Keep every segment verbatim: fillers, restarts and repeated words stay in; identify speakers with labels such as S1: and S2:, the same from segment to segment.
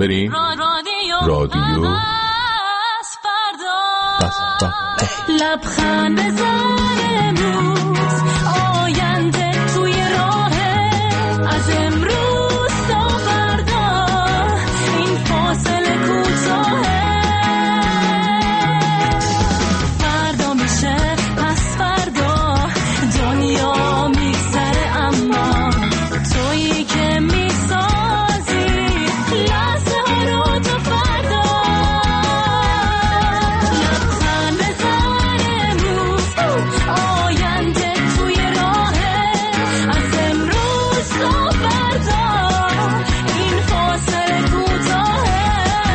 S1: بریم رادیو
S2: لبخند بزن امروز آینده توی راهه از امروز تا فردا این فاصله کوتاهه فردا میشه پس فردا دنیا میگذره اما تویی که میسازی لحظه ها رو تا فردا لبخند بزن امروز آینده توی راهه از امروز تا فردا این فاصله کوتاهه.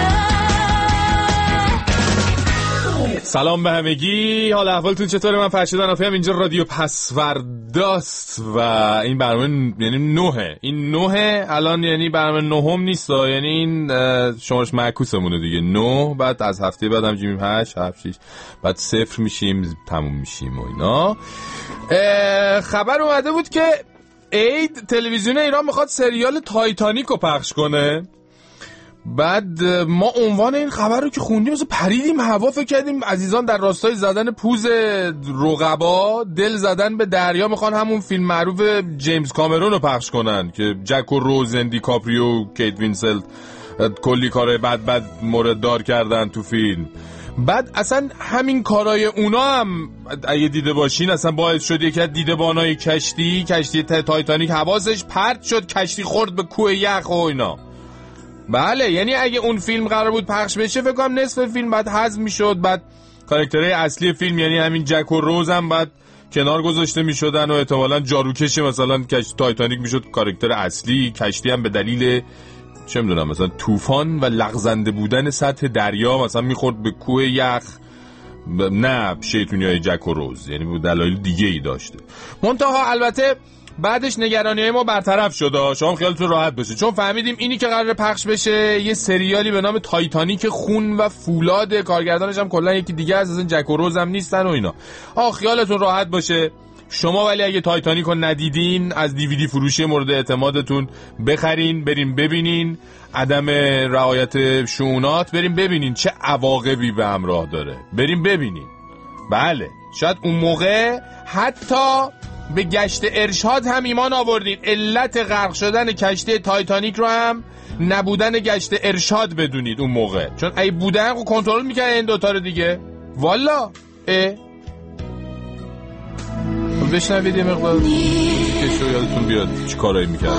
S1: سلام به همگی، حال احوالتون چطوره؟ من فرشید انافی‌ام، اینجا رادیو پسورداست و این برنامه یعنی نوهه این نوهه الان، یعنی برنامه نهم نیست، یعنی این شمارش معکوسمونه دیگه، نه، بعد از هفته بعد همجی میم هشت هفت شیش، بعد صفر میشیم تموم میشیم و اینا. خبر اومده بود که عید تلویزیون ایران میخواد سریال تایتانیک رو پخش کنه. بعد ما عنوان این خبر رو که خوندیم مثلا پریدیم هوا، فکر کردیم عزیزان در راستای زدن پوز رقبا دل زدن به دریا میخوان همون فیلم معروف جیمز کامرون رو پخش کنن که جک و روز، اندی کاپریو، کیت وینسلت کلی کارهای بد بد مورد دار کردن تو فیلم. بعد اصلا همین کارهای اونا هم اگه دیده باشین اصلا باعث شد یکی از دیدبانای کشتی کشتی تایتانیک حواسش پرت شد، کشتی خورد به کوه یخ و اینا. بله، یعنی اگه اون فیلم قرار بود پخش بشه فکر کنم نصف فیلم بعد حذف میشد، بعد کاراکترهای اصلی فیلم یعنی همین جک و روز هم بعد کنار گذاشته میشدن و احتمالاً جاروکش مثلا کشتی تایتانیک میشد کاراکتر اصلی. کشتی هم به دلیل چه میدونم مثلا طوفان و لغزنده بودن سطح دریا مثلا میخورد به کوه یخ، نه شیطونیای جک و روز، یعنی دلایل دیگه ای داشته. منتها البته بعدش نگرانی‌های ما برطرف شد، شما خیالتون راحت باشه، چون فهمیدیم اینی که قراره پخش بشه یه سریالی به نام تایتانیک خون و فولاد، کارگردانش هم کلا یکی دیگه از این جک و روز هم نیستن و اینا. آ خیالتون راحت باشه شما، ولی اگه تایتانیک رو ندیدین از دیویدی فروشی مورد اعتمادتون بخرین، بریم ببینین، عدم رعایت شؤونات بریم ببینین چه عواقبی به همراه داره، بریم ببینین. بله شاید اون موقع حتی به گشت ارشاد هم ایمان آوردین، علت غرق شدن کشتی تایتانیک رو هم نبودن گشت ارشاد بدونید اون موقع، چون ای بودن رو کنترل میکنه این دوتا رو دیگه. والا اه بشنوید یه مقدار که شو یادتون بیاد چی کارایی میکرد.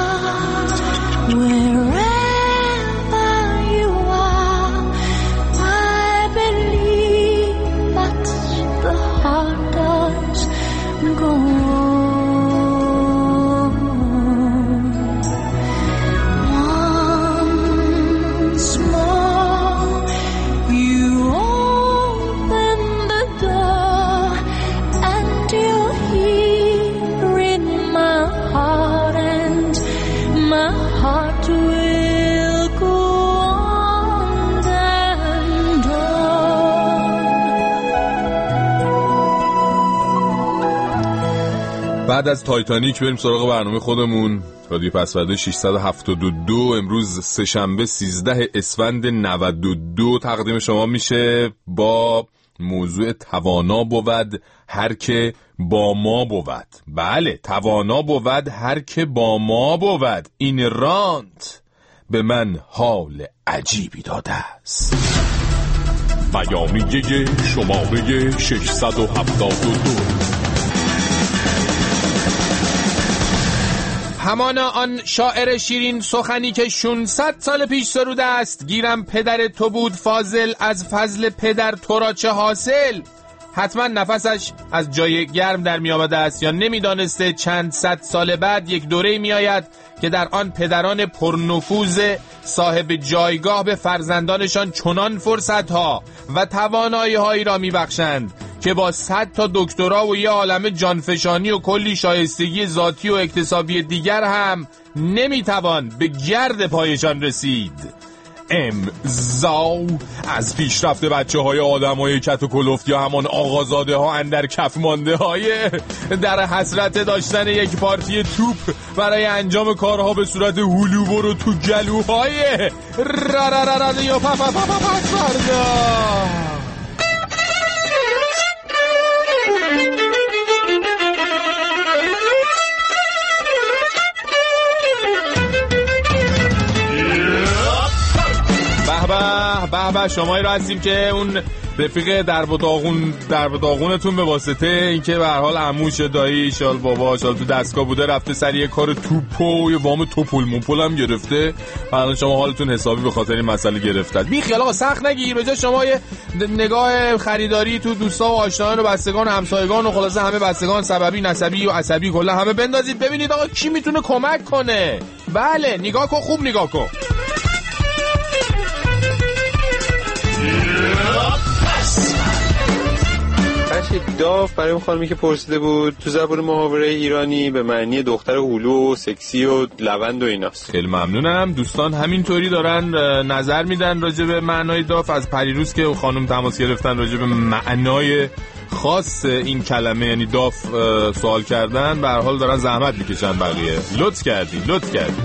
S1: بعد از تایتانیک بریم سراغ برنامه خودمون. رادیو پسورده ششصد و هفتاد و دو امروز سه‌شنبه سیزده اسفند نود و دو تقدیم شما میشه با موضوع توانا بود هر که با ما بود. بله، توانا بود هر که با ما بود، این رانت به من حال عجیبی داده است. بیانیه شماره ششصد و هفتاد و دو. همان آن شاعر شیرین سخنی که ششصد سال پیش سروده است، گیرم پدر تو بود فاضل، از فضل پدر تو را چه حاصل. حتما نفسش از جای گرم در می آمده است یا نمیدانسته چند صد سال بعد یک دوره می آید که در آن پدران پرنفوذ صاحب جایگاه به فرزندانشان چنان فرصتها و توانایی هایی را می بخشند که با صد تا دکترا و یه عالمه جانفشانی و کلی شایستگی ذاتی و اکتسابی دیگر هم نمیتوان به گرد پایشان رسید. امضا از پیشرفت بچه های آدم های کت و کلفت یا همان آقازاده ها اندر کف مانده های در حسرت داشتن یک پارتی توپ برای انجام کارها به صورت هلو برو تو گلوهای را را را را یا پا پا پا پا پا به به شمایی رو هستیم که اون رفیق در و داغون در و داغونتون به واسطه اینکه به هر حال عموش دایی شال بابا شال تو دستگاه بوده رفته سر یه کار توپو یه وام توپول موپول هم گرفته. الان شما حالتون حسابی به خاطر این مسئله گرفتید. بی خیال آقا سخت نگیر، به جای شما یه نگاه خریداری تو دوستا و آشنایان و بستگان و همسایگان و خلاصه همه بستگان سببی نسبی و عصبی کلا همه بندازید ببینید آقا کی میتونه کمک کنه. بله نگاه کن، خوب نگاه کن.
S3: داف برای اون خانمی که پرسیده بود تو زبان محاوره ایرانی به معنی دختر هلو و سکسی و لوند و ایناست.
S1: خیلی ممنونم. دوستان همینطوری دارن نظر میدن راجع به معنای داف. از پریروز که خانم تماس گرفتن راجع به معنای خاص این کلمه یعنی داف سوال کردن، به هر حال دارن زحمت میکشن بقیه. لطف کردی لطف کردی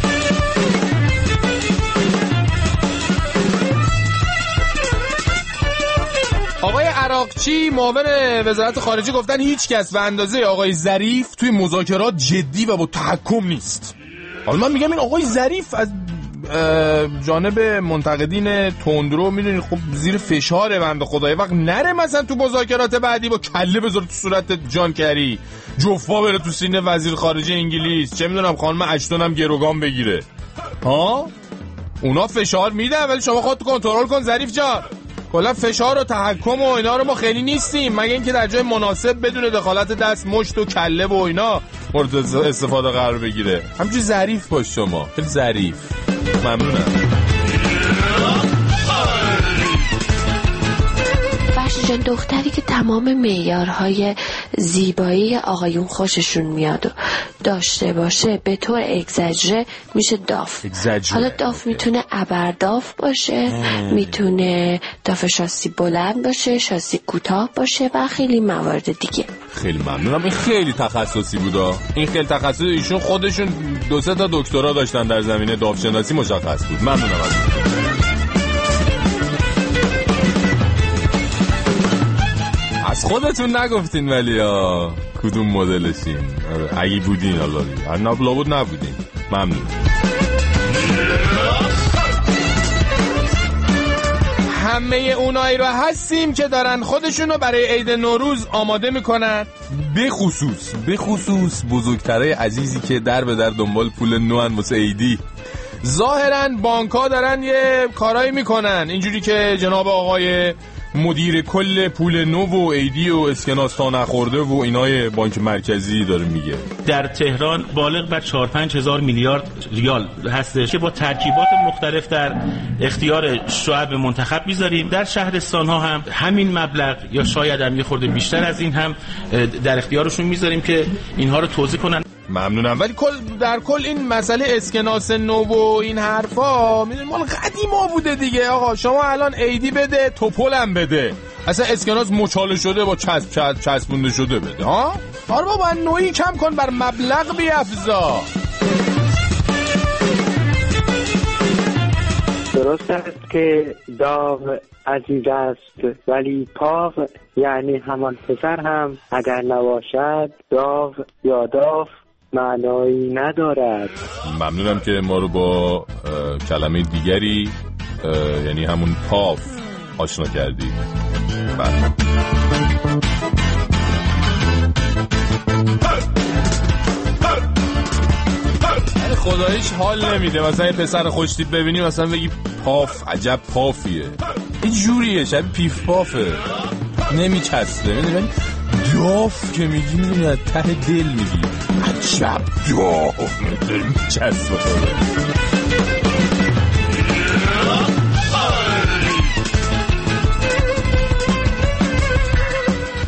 S1: آقای عراقچی معاون وزارت خارجه گفتن هیچ کس به اندازه آقای ظریف توی مذاکرات جدی و با تحکم نیست. حالا من میگم این آقای ظریف از جانب منتقدین تندرو میدونی خب زیر فشاره بنده خدای وقت نره مثلا تو مذاکرات بعدی با کله بذاره تو صورت جان کری، جفا بره تو سینه وزیر خارجه انگلیس، چه میدونم خانم اشتون هم گروگان بگیره. ها اونا فشار میدن ولی شما خودت کنترل کن ظریف جان. کلا فشار و تحکم و اینا رو ما خیلی نیستیم، مگه اینکه در جای مناسب بدون دخالت دست مشت و کله و اینا مورد استفاده قرار بگیره. همچنین ظریف باش شما، خیلی ظریف. ممنونم.
S4: بخشی دختری که تمام معیارهای زیبایی آقایون خوششون میاد و داشته باشه به طور اگزاجره میشه داف.
S1: اگزاجره.
S4: حالا داف میتونه ابرداف باشه، میتونه داف شاسی بلند باشه، شاسی کوتاه باشه و خیلی موارد دیگه.
S1: خیلی ممنونم. این خیلی تخصصی بودا. این خیلی تخصصی، ایشون خودشون دو سه تا دکترا داشتن در زمینه داف شناسی، مشخص بود. ممنونم ازتون. از خودتون نگفتین ولی ها کدوم مدلشین. اگه بودین حالا هر نبلا بود نبودین. ممنون. همه اونایی رو هستیم که دارن خودشونو برای عید نوروز آماده میکنن، به خصوص به خصوص بزرگترای عزیزی که در به در دنبال پول نوان واسه عیدی. ظاهرا بانک‌ها دارن یه کارایی میکنن اینجوری که جناب آقای مدیر کل پول نو و ایدی و اسکناس تا نخورده و اینای بانک مرکزی داره میگه
S5: در تهران بالغ بر چهار پنج هزار میلیارد ریال هستش که با ترکیبات مختلف در اختیار شعب منتخب میذاریم. در شهرستان ها هم همین مبلغ یا شاید هم یه خورده بیشتر از این هم در اختیارشون میذاریم که اینها رو توزیع کنن.
S1: ممنونم. ولی کل در کل این مسئله اسکناس نو و این حرفا میدونید مال قدیما بوده دیگه. آقا شما الان ایدی بده توپلم بده، اصلا اسکناس مچاله شده با چسب چسب چسبونده شده بده. ها آره بابا نوعی کم کن بر مبلغ بیافزا.
S6: درست است که داغ عزیز است ولی پاغ یعنی همان پسر هم اگر نباشد داغ یا داف معنایی ندارد.
S1: ممنونم که ما رو با کلمه دیگری یعنی همون پاف آشنا کردید. بله. خدایش حال نمیده مثلا یه پسر خوشتیپ ببینی مثلا بگی پاف عجب پافیه، این جوریه شبیه پیف پافه نمیچسبه. میدونی داف که میگی میدونی از ته دل میگی عجب داف میچسبه.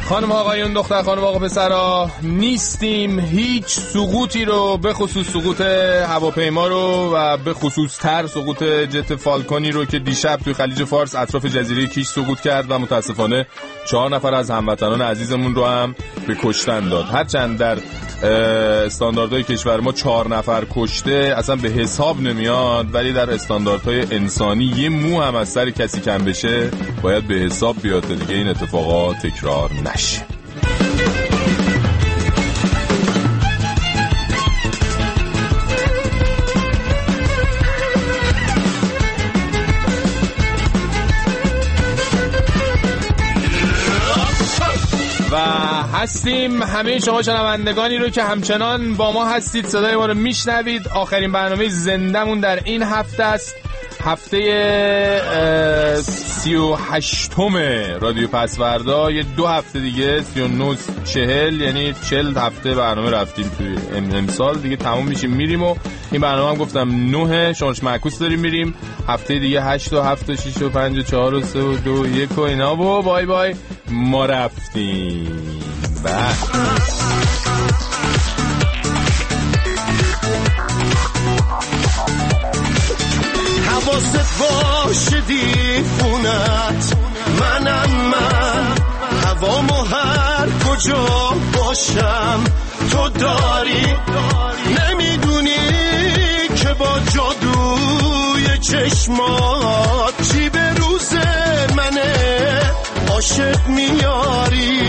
S1: خانم آقایون، دختر خانم آقا پسرا، نیستیم هیچ سقوطی رو به خصوص سقوط هواپیما رو و به خصوص تر سقوط جت فالکونی رو که دیشب توی خلیج فارس اطراف جزیره کیش سقوط کرد و متاسفانه چهار نفر از هموطنان عزیزمون رو هم به کشتن داد. هرچند در استانداردهای کشور ما چهار نفر کشته اصلا به حساب نمیاد، ولی در استانداردهای انسانی یه مو هم از سر کسی کم بشه باید به حساب بیاد تا دیگه این اتفاقات تکرار نشه. و هستیم همه شما شنوندگانی رو که همچنان با ما هستید، صدای ما رو میشنوید. آخرین برنامه زندمون در این هفته است، هفته سی و هشتم رادیو پسوردا. یه دو هفته دیگه سی و نه چهل، یعنی چهل هفته برنامه رفتیم توی امسال دیگه تموم میشیم میریم. و این برنامه هم گفتم نه شمارش معکوس داریم میریم. هفته دیگه هشت و هفت و شیش و پنج و چهار و سه و دو و یک و اینا و بای بای ما رفتیم. بله
S7: حواست باشه دیوونت منم من، هوامو هر کجا باشم تو داری، نمیدونی که با جادوی چشمات چی به روز منه عاشق میاری.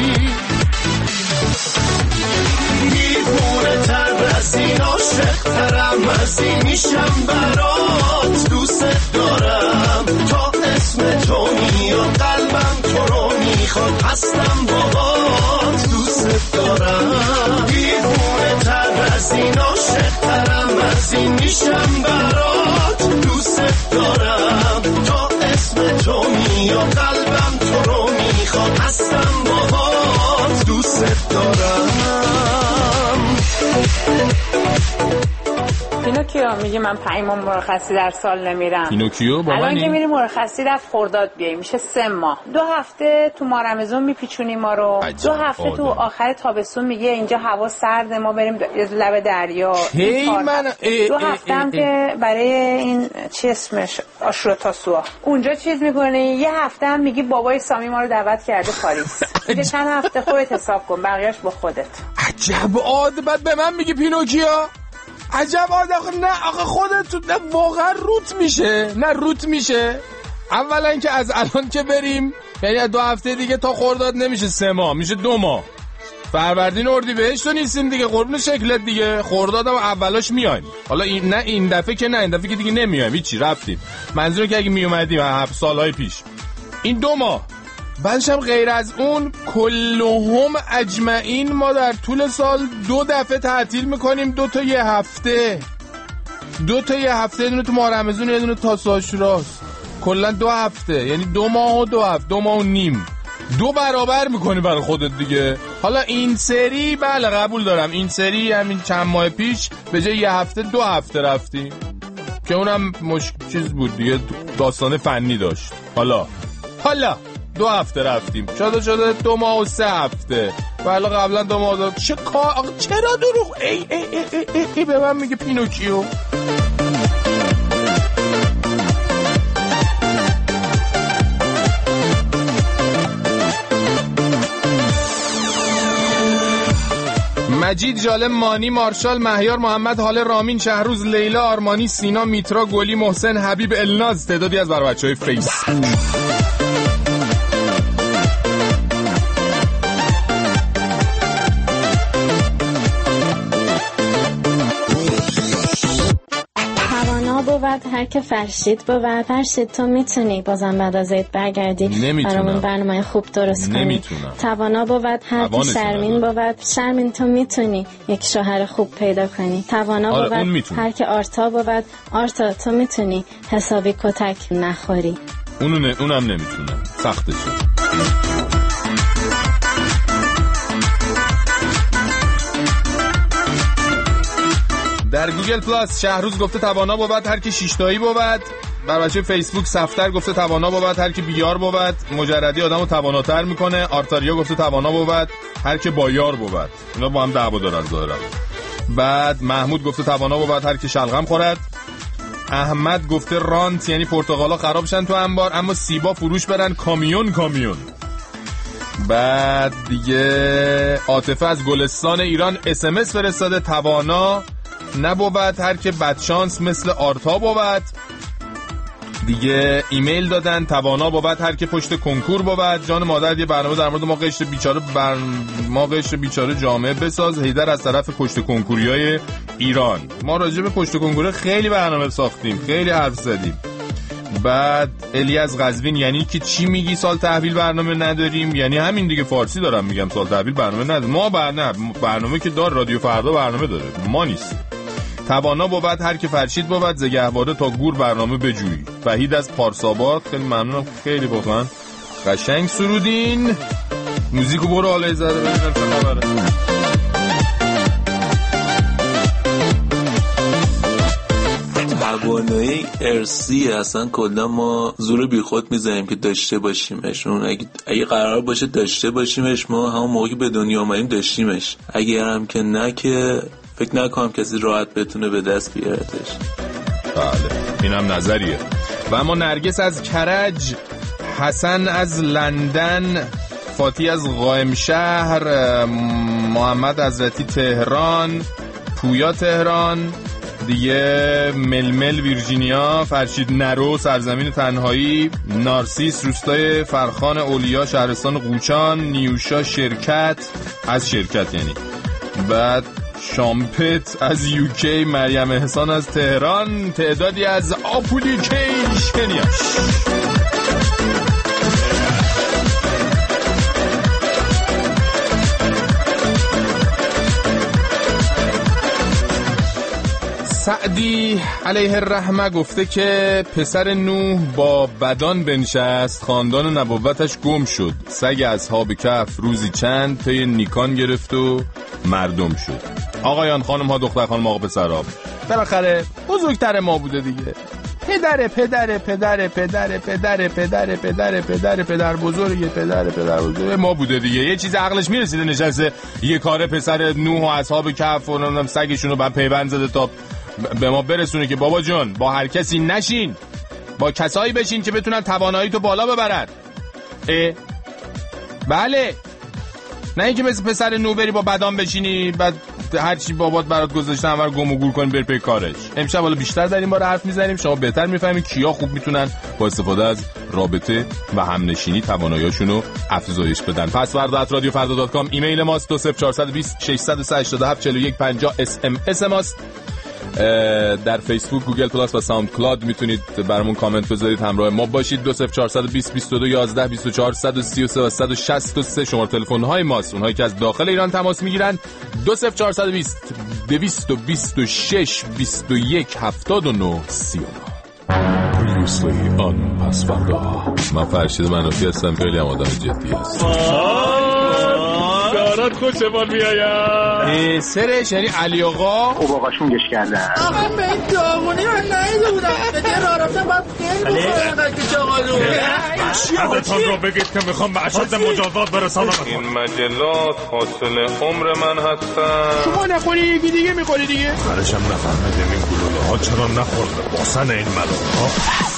S7: دیوونه تر از این عاشق ترم از این میشم برات، دوست دارم تا اسم تو میاد قلبم تو رو میخواد، هستم باهات دوست دارم. دیوونه تر از این عاشق ترم از این میشم برات، دوست دارم تا اسم تو میاد قلبم تو رو میخواد، هستم باهات دوست دارم.
S8: پینوکیو میگه من پنج ماه مرخصی در سال نمیرم.
S1: پینوکیو بابا
S8: الان که میری مرخصی در خرداد بیای میشه سه ماه. دو هفته تو ماه رمضان میپیچونی ما رو. دو هفته آدم. تو آخر تابستون میگه اینجا هوا سرد ما بریم لب دریا.
S1: من ای
S8: دو هفته هم که برای این چی اسمش آشورا تاسوعا اونجا چیز میکنی. یه هفته هم میگی بابای سامی ما رو دعوت کرده پاریس. دیگه چند هفته خودت حساب کن، بقیه‌اش با خودت.
S1: عجب عاد بعد به من میگی پینوکیو. عجب عاد آخه نه آخه خودت تو واقعا روت میشه. نه روت میشه. اولا که از الان که بریم یعنی دو هفته دیگه تا خرداد نمیشه سه ماه، میشه دو ماه. فروردین اردیبهشت تو نیستیم دیگه، قربون شکلت دیگه. خرداد هم اولاش میایم. حالا این نه این دفعه که نه این دفعه که دیگه نمیایم، هیچی رفتیم. منظورم که اگه میومدیم هفت سالهای پیش این دو ماه. بعدش هم غیر از اون کلهم اجمعین ما در طول سال دو دفعه تعطیل میکنیم، دو تا یه هفته دو تا یه هفته، یه دونه تو ماه رمضان یه دونه تاسوعا عاشوراست. کلا دو هفته یعنی دو ماه و دو هفته، دو ماه و نیم، دو برابر میکنی برای خودت دیگه. حالا این سری بله قبول دارم، این سری همین چند ماه پیش به جای یه هفته دو هفته رفتیم که اونم مش... چیز بود دیگه، داستان فنی داشت. حالا حالا دو هفته رفتیم، شده شده دو ماه و سه هفته. ولی قبلا دو ماه داد. چه کار چرا دروغ ای ای ای ای, ای, ای به من میگه پینوکیو. مجید جالب مانی مارشال مهیار محمد حال رامین شهروز لیلا آرمانی سینا میترا گلی محسن حبیب الناز تعدادی از برای بچهای فیس.
S9: بود هر که فرشید بود. فرشید تو میتونی بازم بعد از عید برگردی برامون برنامه خوب درست کنی.
S1: نمیتونم.
S9: توانا بود هر که شرمین بود. شرمین تو میتونی یک شوهر خوب پیدا کنی. توانا
S1: آره
S9: بود هر که آرتا بود. آرتا تو میتونی حسابی کتک نخوری.
S1: اونو نه، اونم نمیتونم، سخته شد. در گوگل پلاس شهروز گفته توانا بود هر کی شیشتایی بود. بر بچه فیسبوک صفتر گفته توانا بود هر کی بیار بود. مجردی آدمو تواناتر میکنه. آرتاریا گفته توانا بود هر کی بایار بود. اینا با هم دعوا دارن ظاهرا. بعد محمود گفته توانا بود هر کی شلغم خورد. احمد گفته رانت یعنی پرتقالا خراب شن تو انبار اما سیبا فروش برن کامیون کامیون. بعد دیگه عاطفه از گلستان ایران اس ام اس فرستاده توانا نبود هر که بدشانس مثل آرتا بود. دیگه ایمیل دادن توانا بود هر که پشت کنکور بود. جان مادر یه برنامه در مورد ما قشر بیچاره بر... ما قشر بیچاره جامعه بساز. حیدر از طرف پشت کنکوریای ایران. ما راجع به پشت کنکور خیلی برنامه ساختیم خیلی حرف زدیم. بعد الی از قزوین یعنی که چی میگی سال تحویل برنامه نداریم؟ یعنی همین دیگه فارسی دارم میگم سال تحویل برنامه نداریم. ما برنامه برنامه که دار رادیو فردا برنامه داره ما نیست. توانا بود هر که فرشید بود زگهواره تا گور برنامه بجویی. وحید از پارساباد خیلی ممنونم خیلی واقعا قشنگ سرودین. موزیکو برو حالا زده ببینم چه خبره.
S10: توانایی ارسی اصلا کلا ما زور بیخود میزنیم که داشته باشیمش. اون اگه, اگه قرار باشه داشته باشیمش ما همون موقعی که به دنیا آمدیم داشتیمش. اگه هم که نه که فکر نکنم کسی راحت بتونه به دست بیارتش.
S1: بله اینم نظریه. و اما نرگس از کرج، حسن از لندن، فاتی از قائم شهر، محمد حضرتی تهران، پویا تهران، دیگه ململ ویرجینیا، فرشید نرو سرزمین تنهایی، نارسیس روستای فرخان اولیا شهرستان قوچان، نیوشا شرکت از شرکت یعنی، بعد شامپت از یوکی، مریم احسان از تهران، تعدادی از اپلیکیشنیاش. سعدی علیه الرحمه گفته که پسر نوح با بدان بنشست، خاندان نبوتش گم شد، سگ اصحاب کهف روزی چند پی نیکان گرفت و مردم شد. آقایان خانم ها دختر خانم آقا پسرها، بالاخره بزرگتر ما بوده دیگه. پدر پدر پدر پدر پدر پدر پدر پدر پدر بزرگ پدر پدر بزرگ ما بوده دیگه. یه چیز عقلش میرسیده نشسته یه کار پسر نوح و اصحاب کهف و نمیدونم سگشون رو بعد پیوند زده تا به ما برسونه که بابا جون با هر کسی نشین، با کسایی بشین که بتونن توانایی تو بالا ببرن. اه بله، نه اینکه مثل پسر نو بری با بدام بشینی بعد هر چی بابات برات گذاشته همه رو گم و گور کنی بری پی کارش. امشب حالا بیشتر در این باره حرف میزنیم، شما بهتر میفهمید کیا خوب میتونن با استفاده از رابطه و همنشینی توانایی‌هاشون رو افزایش بدن. پسورد ات رادیو فردا دات کام ایمیل ماست، دو صفر چهار دو صفر شش هشت هفت چهار یک پنجاه اس ام اس ماست. در فیسبوک، گوگل پلاس و ساوند کلاود میتونید برامون کامنت بذارید، همراه ما باشید. دو صفر چهار دو صفر بیست بیست و دو یازده بیست و چهار صد و سی و سه و صد و شصت و سه شماره تلفن های ماست. اونهایی که از داخل ایران تماس میگیرن دو صفر چهار دو صفر دویست و بیست و شش بیست و یک هفتاد و نه سی و نه. Previously on پسوردا. من فرشید منافی هستم، خیلی هم آدم جدی هستم. دارد خوشمان میاید سرش یعنی علی آقا
S11: او باقاشون گش کردن. آقا به این داغونی من نهیده بودم به دیگه راه رفتم باید خیلی بخورم قدیش آقا دو
S1: حضرتان رو بگید که میخوام به اشد مجازات برسانم. این مجلات حاصل عمر من هستن.
S11: شما نخوری یکی دیگه میخوری دیگه.
S1: برشم نفهمدیم این گلوله ها چرا نخورده باسن این ملوه ها.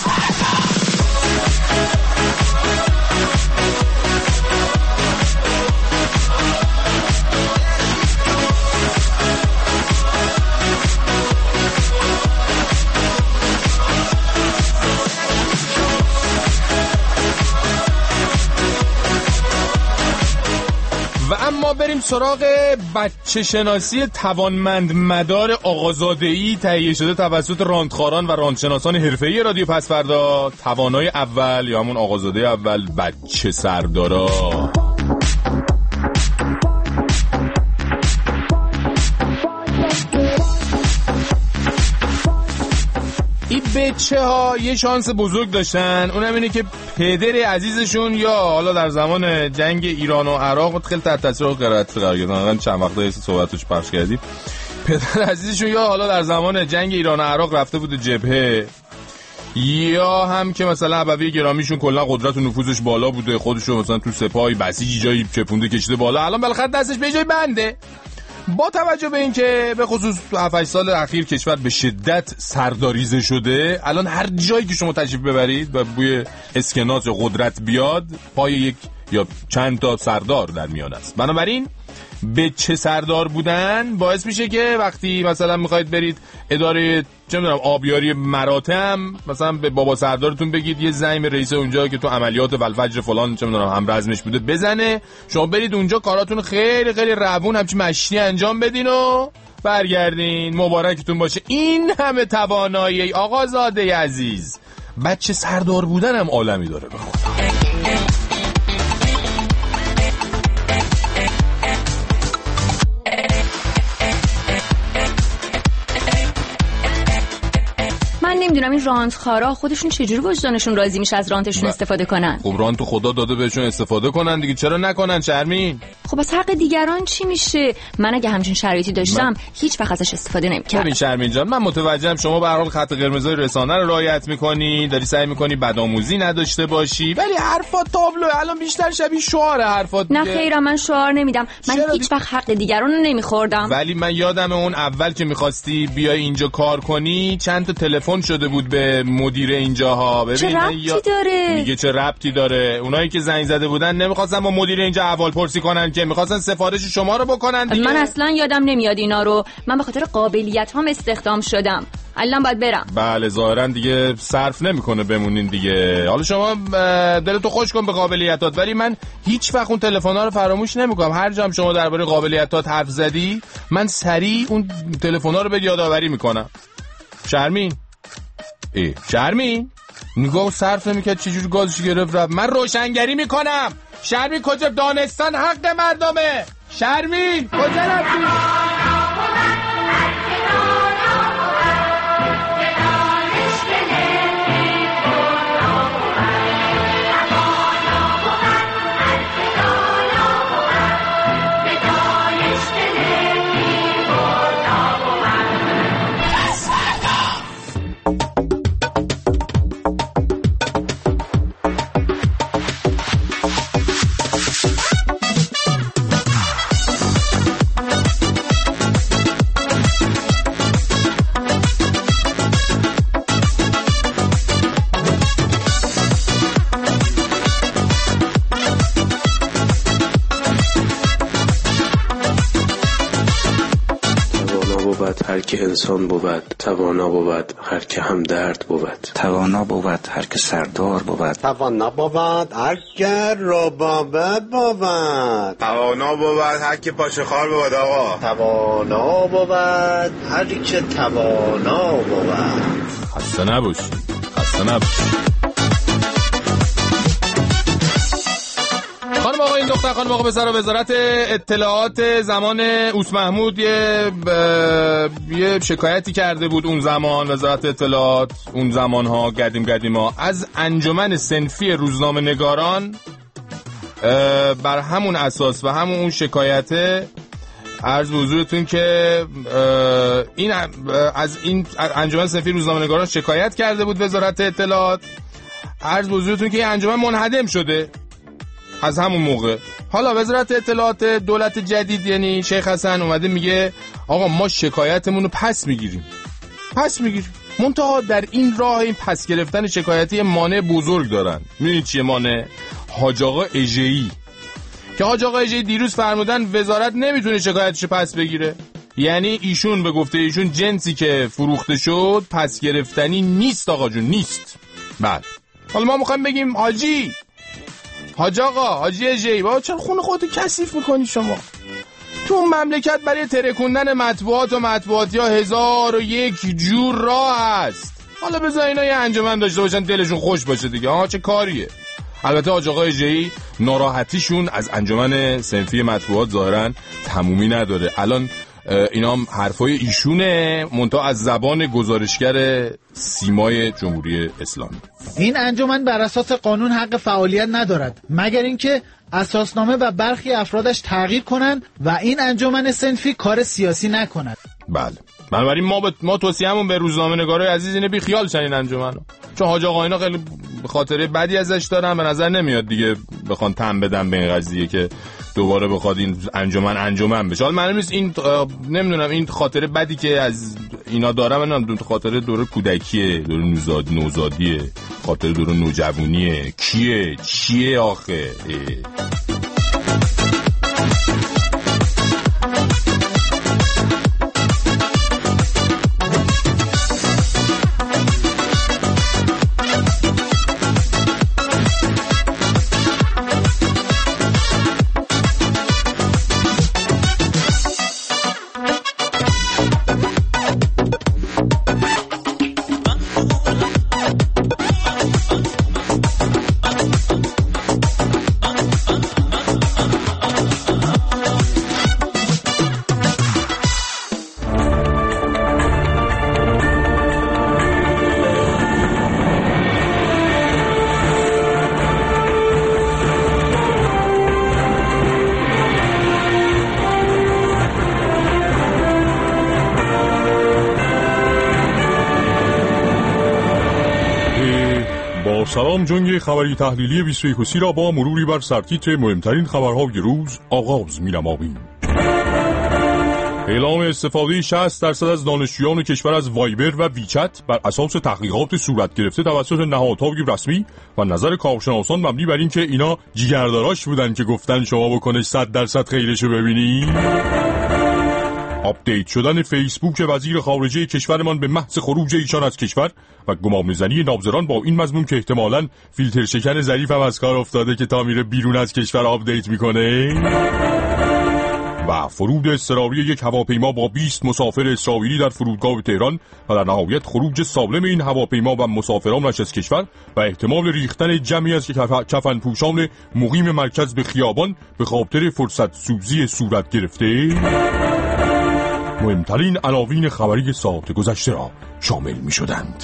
S1: اما بریم سراغ بچه شناسی توانمند مدار آقازاده‌ای تهیه شده توسط راندخاران و راندشناسان حرفه‌ای رادیو پسوردا. توانای اول یا همون آقازاده اول بچه سردارا. این بچه ها یه شانس بزرگ داشتن، اونم اینه که پدر عزیزشون یا حالا در زمان جنگ ایران و عراق خیلی تحت تاثیر قرائت قرار گرفتن، چند وقته صحبتش پخش کردیم، پدر عزیزشون یا حالا در زمان جنگ ایران و عراق رفته بود جبهه یا هم که مثلا ابوی گرامیشون کلا قدرت و نفوذش بالا بوده، خودشو مثلا تو سپاهی بسیجی جایی چپونده کشیده بالا، الان بالاخره دستش به جای بنده. با توجه به اینکه به خصوص هفت هشت سال اخیر کشور به شدت سرداریزه شده، الان هر جایی که شما تشریف ببرید و بوی اسکناس یا قدرت بیاد، پای یک یا چند تا سردار در میان است. بنابراین به چه سردار بودن باعث میشه که وقتی مثلا میخواید برید اداره چه میدونم آبیاری مراتم، مثلا به بابا سردارتون بگید یه زنگ به رئیس اونجا که تو عملیات ولفجر فلان چه میدونم هم رزمش بوده بزنه، شما برید اونجا کاراتون خیلی خیلی روون همچی مشتی انجام بدین و برگردین، مبارکتون باشه. این همه توانایی آقازاده عزیز. بچه سردار بودن هم عالمی داره به خدا.
S12: من نمیدونم این رانتخارا خودشون چجوری وجدانشون راضی میشه از رانتشون با. استفاده کنن.
S1: خب رانت خدا داده بهشون استفاده کنن دیگه، چرا نکنن شرمین؟
S12: خب از حق دیگران چی میشه؟ من اگه همچین شرایطی داشتم من... هیچ وقت ازش استفاده نمیکردم.
S1: ببین شرمین جان، من متوجهم شما به هر حال خط قرمزای رسانه رو رعایت میکنی، داری سعی میکنی بدآموزی نداشته باشی، ولی حرفات تابلو الان بیشتر شبیه شعار حرفات دیگه.
S12: نه خیر، من شعار نمیدم، من هیچ وقت حق دیگران رو نمیخوردم.
S1: ولی من یادم اون اول که میخواستی بیای اینجا کار کنی چند تا تلفن شده بود به مدیر اینجاها. ببین
S12: چه ربطی یا... داره؟
S1: میگه چه ربطی داره؟ اونایی که زنگ زده بودن نمیخواستن با مدیر اینجا احوال پرسی کنن که میخواستن سفارش شما رو بکنن دیگه.
S12: من اصلا یادم نمیاد اینا رو. من به خاطر قابلیت هم استخدام شدم. الان باید برم.
S1: بله ظاهرا دیگه صرف نمیکنه بمونین دیگه. حالا شما دلتو خوش کن به قابلیتات، ولی من هیچ وقت اون تلفن‌ها رو فراموش نمیکنم. هر جام شما درباره قابلیتات حرف زدی من سریع اون تلفن‌ها رو به یادآوری میکنم. شرمین ای شرمین نگاه صرف نمیکرد چجوری گازش گرفت رفت. من روشنگری میکنم. شرمین کجا؟ دانستان حق مردمه. شرمین کجا رفتی؟
S13: هر که انسان بود، توانا بود هر که هم درد بود،
S14: توانا بود هر که سردار بود،
S15: توانا بود هر که ربابه بود،
S16: توانا بود هر که پاشخار بود. آقا
S15: توانا بود هر که توانا بود.
S1: خسته نباشی، خسته نباشی. خانم آقا این دختر خانم آقا پسر وزارت اطلاعات زمان اوس محمود یه ب... یه شکایتی کرده بود. اون زمان وزارت اطلاعات اون زمان ها قدیم قدیم ها از انجمن صنفی روزنامه نگاران بر همون اساس و همون اون شکایته عرض به حضورتون که این از این انجمن صنفی روزنامه نگاران شکایت کرده بود وزارت اطلاعات. عرض به حضورتون که این انجمن منهدم شده از همون موقع. حالا وزارت اطلاعات دولت جدید یعنی شیخ حسن اومده میگه آقا ما شکایتمون رو پس میگیریم پس میگیریم منتها در این راه این پس گرفتن شکایتی مانع بزرگ دارن. میدونید چیه مانع؟ حاج آقا اژه‌ای که حاج آقا اژه‌ای دیروز فرمودن وزارت نمیتونه شکایتش پس بگیره. یعنی ایشون به گفته ایشون جنسی که فروخته شد پس گرفتنی نیست آقا جون، نیست. بله حالا ما میخوایم بگیم حاجی حاج آقا حاجی اژه‌ای بابا چرا خون خودتو کثیف میکنی شما؟ تو اون مملکت برای ترکوندن مطبوعات و مطبوعاتی ها هزار و یک جور راه هست. حالا بذار اینا یه انجمن داشته باشن دلشون خوش باشه دیگه. آها چه کاریه. البته حاج آقا اژه‌ای ناراحتیشون از انجمن صنفی مطبوعات ظاهرا تمومی نداره. الان اینا هم حرفای ایشونه منتها از زبان گزارشگر سیمای جمهوری اسلامی.
S11: این انجمن بر اساس قانون حق فعالیت ندارد مگر اینکه اساسنامه و برخی افرادش تغییر کنند و این انجمن صنفی کار سیاسی نکند.
S1: بله بنابراین ما ب... ما توصیه‌مون به روزنامه‌نگارای عزیز اینه بی خیال شن این انجمنو، چون حاج آقا اینا خیلی خاطره بدی ازش دارن، به نظر نمیاد دیگه بخوان تن بدن به این قضیه که دوباره بخواد این انجمن انجمن بشه. حالا معلوم نیست این نمیدونم این خاطره بدی که از اینا دارم، من خاطره دوره کودکیه، دوره نوزاد نوزادیه، خاطره دوره نوجوانیه، کیه چیه آخه؟
S17: سلام، جنگ خبری تحلیلی بیست و یک را با مروری بر سرتیتر مهمترین خبرهای روز آغاز می‌نماییم. اعلام استفاده شصت درصد از دانشجویان کشور از وایبر و ویچت بر اساس تحقیقات صورت گرفته توسط نهادهای رسمی و نظر کارشناسان مبنی بر این که اینا جیگرداراش بودن که گفتن شما بکنش صد درصد خیرشو ببینی. آپدیت شدن فیسبوک وزیر خارجه کشورمان به محض خروج ایشان از کشور و گمانه‌زنی نابزران با این مضمون که احتمالاً فیلتر شکن ظریف هم از کار افتاده که تا میره بیرون از کشور آپدیت میکنه. و فرود اضطراری یک هواپیما با بیست مسافر اسرائیلی در فرودگاه تهران و در نهایت خروج سالم این هواپیما و مسافرانش از کشور و احتمال ریختن جمعی از کفن پوشان مقیم مرکز به خیابان به خاطر فرصت سوزی صورت گرفته مهمترین عناوین خبری ساعت گذشته را شامل می شدند.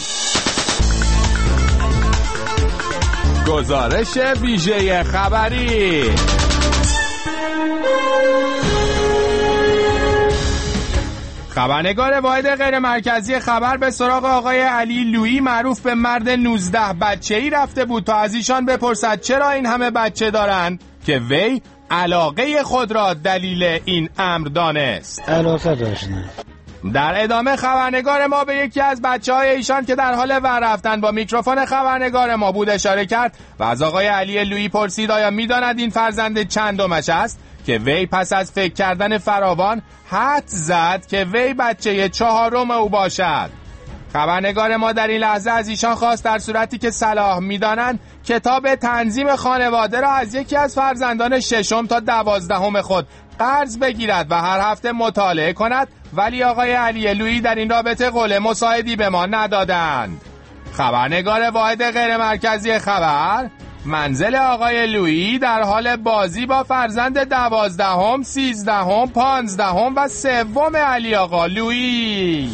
S1: گزارش ویژه خبری. خبرنگار واحد غیر مرکزی خبر به سراغ آقای علی لویی معروف به مرد نوزده بچه‌ای رفته بود تا از ایشان بپرسد چرا این همه بچه دارند که وی علاقه خود را دلیل این امر دانست.
S18: علاقه داشتن.
S1: در ادامه خبرنگار ما به یکی از بچه‌های ایشان که در حال ور رفتن با میکروفون خبرنگار ما بود اشاره کرد و از آقای علی لویی پرسید آیا می‌داند این فرزند چندمش است، که وی پس از فکر کردن فراوان حدس زد که وی بچه چهارم او باشد. خبرنگار ما در این لحظه از ایشان خواست در صورتی که صلاح می‌دانند کتاب تنظیم خانواده را از یکی از فرزندان ششم تا دوازدهم خود قرض بگیرد و هر هفته مطالعه کند، ولی آقای علی لویی در این رابطه قول مساعدی به ما ندادند. خبرنگار واحد غیر مرکزی خبر: منزل آقای لویی در حال بازی با فرزند دوازدهم، سیزدهم، پانزدهم و سوم علی آقا لویی.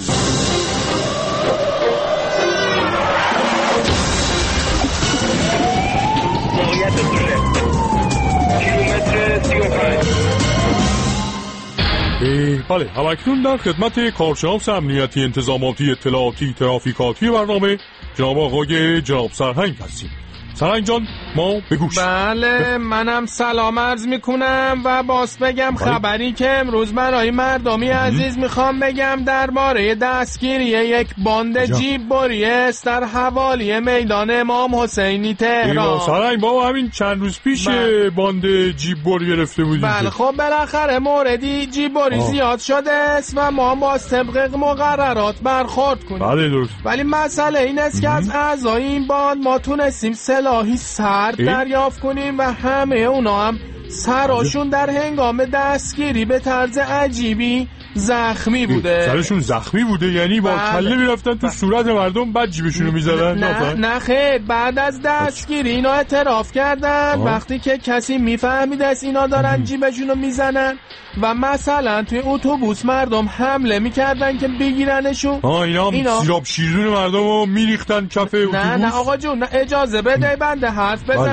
S17: بله، همکنون در خدمت کارشناس امنیتی انتظاماتی اطلاعاتی ترافیکاتی برنامه جناب آقای جناب سرهنگ هستیم. سرهنگ جان، ما بگوش.
S1: بله، منم سلام عرض میکنم و باز بگم خبری که امروز برای مردمی عزیز میخوام بگم درباره دستگیری یک باند جیب بری است در حوالی میدان امام حسینی تهران.
S17: سرهنگ، ما همین چند روز پیش بله. باند جیب بری گرفته بودیم.
S1: بله، خب بالاخره موردی جیب بری زیاد شده است و ما باز طبق مقررات برخورد کنیم.
S17: بله درست.
S1: ولی مسئله این است که از اعضای این باند ما تونستیم سلاحی سرد دریافت کنیم و همه اونا هم سراشون در هنگام دستگیری به طرز عجیبی زخمی بوده.
S17: سرشون زخمی بوده؟ یعنی با کله میرفتن تو صورت مردم بعد جیبشونو میزدن؟
S1: نه نه خیر، بعد از دستگیری اینا اعتراف کردن آه. وقتی که کسی میفهمید از اینا دارن جیبشونو میزنن و مثلا توی اتوبوس مردم حمله میکردن که بگیرنشون،
S17: آه اینا, اینا... سیراب شیرون مردم رو میریختن کف اتوبوس.
S1: نه نه آقا جون، نه اجازه بده بنده حرف بزنم.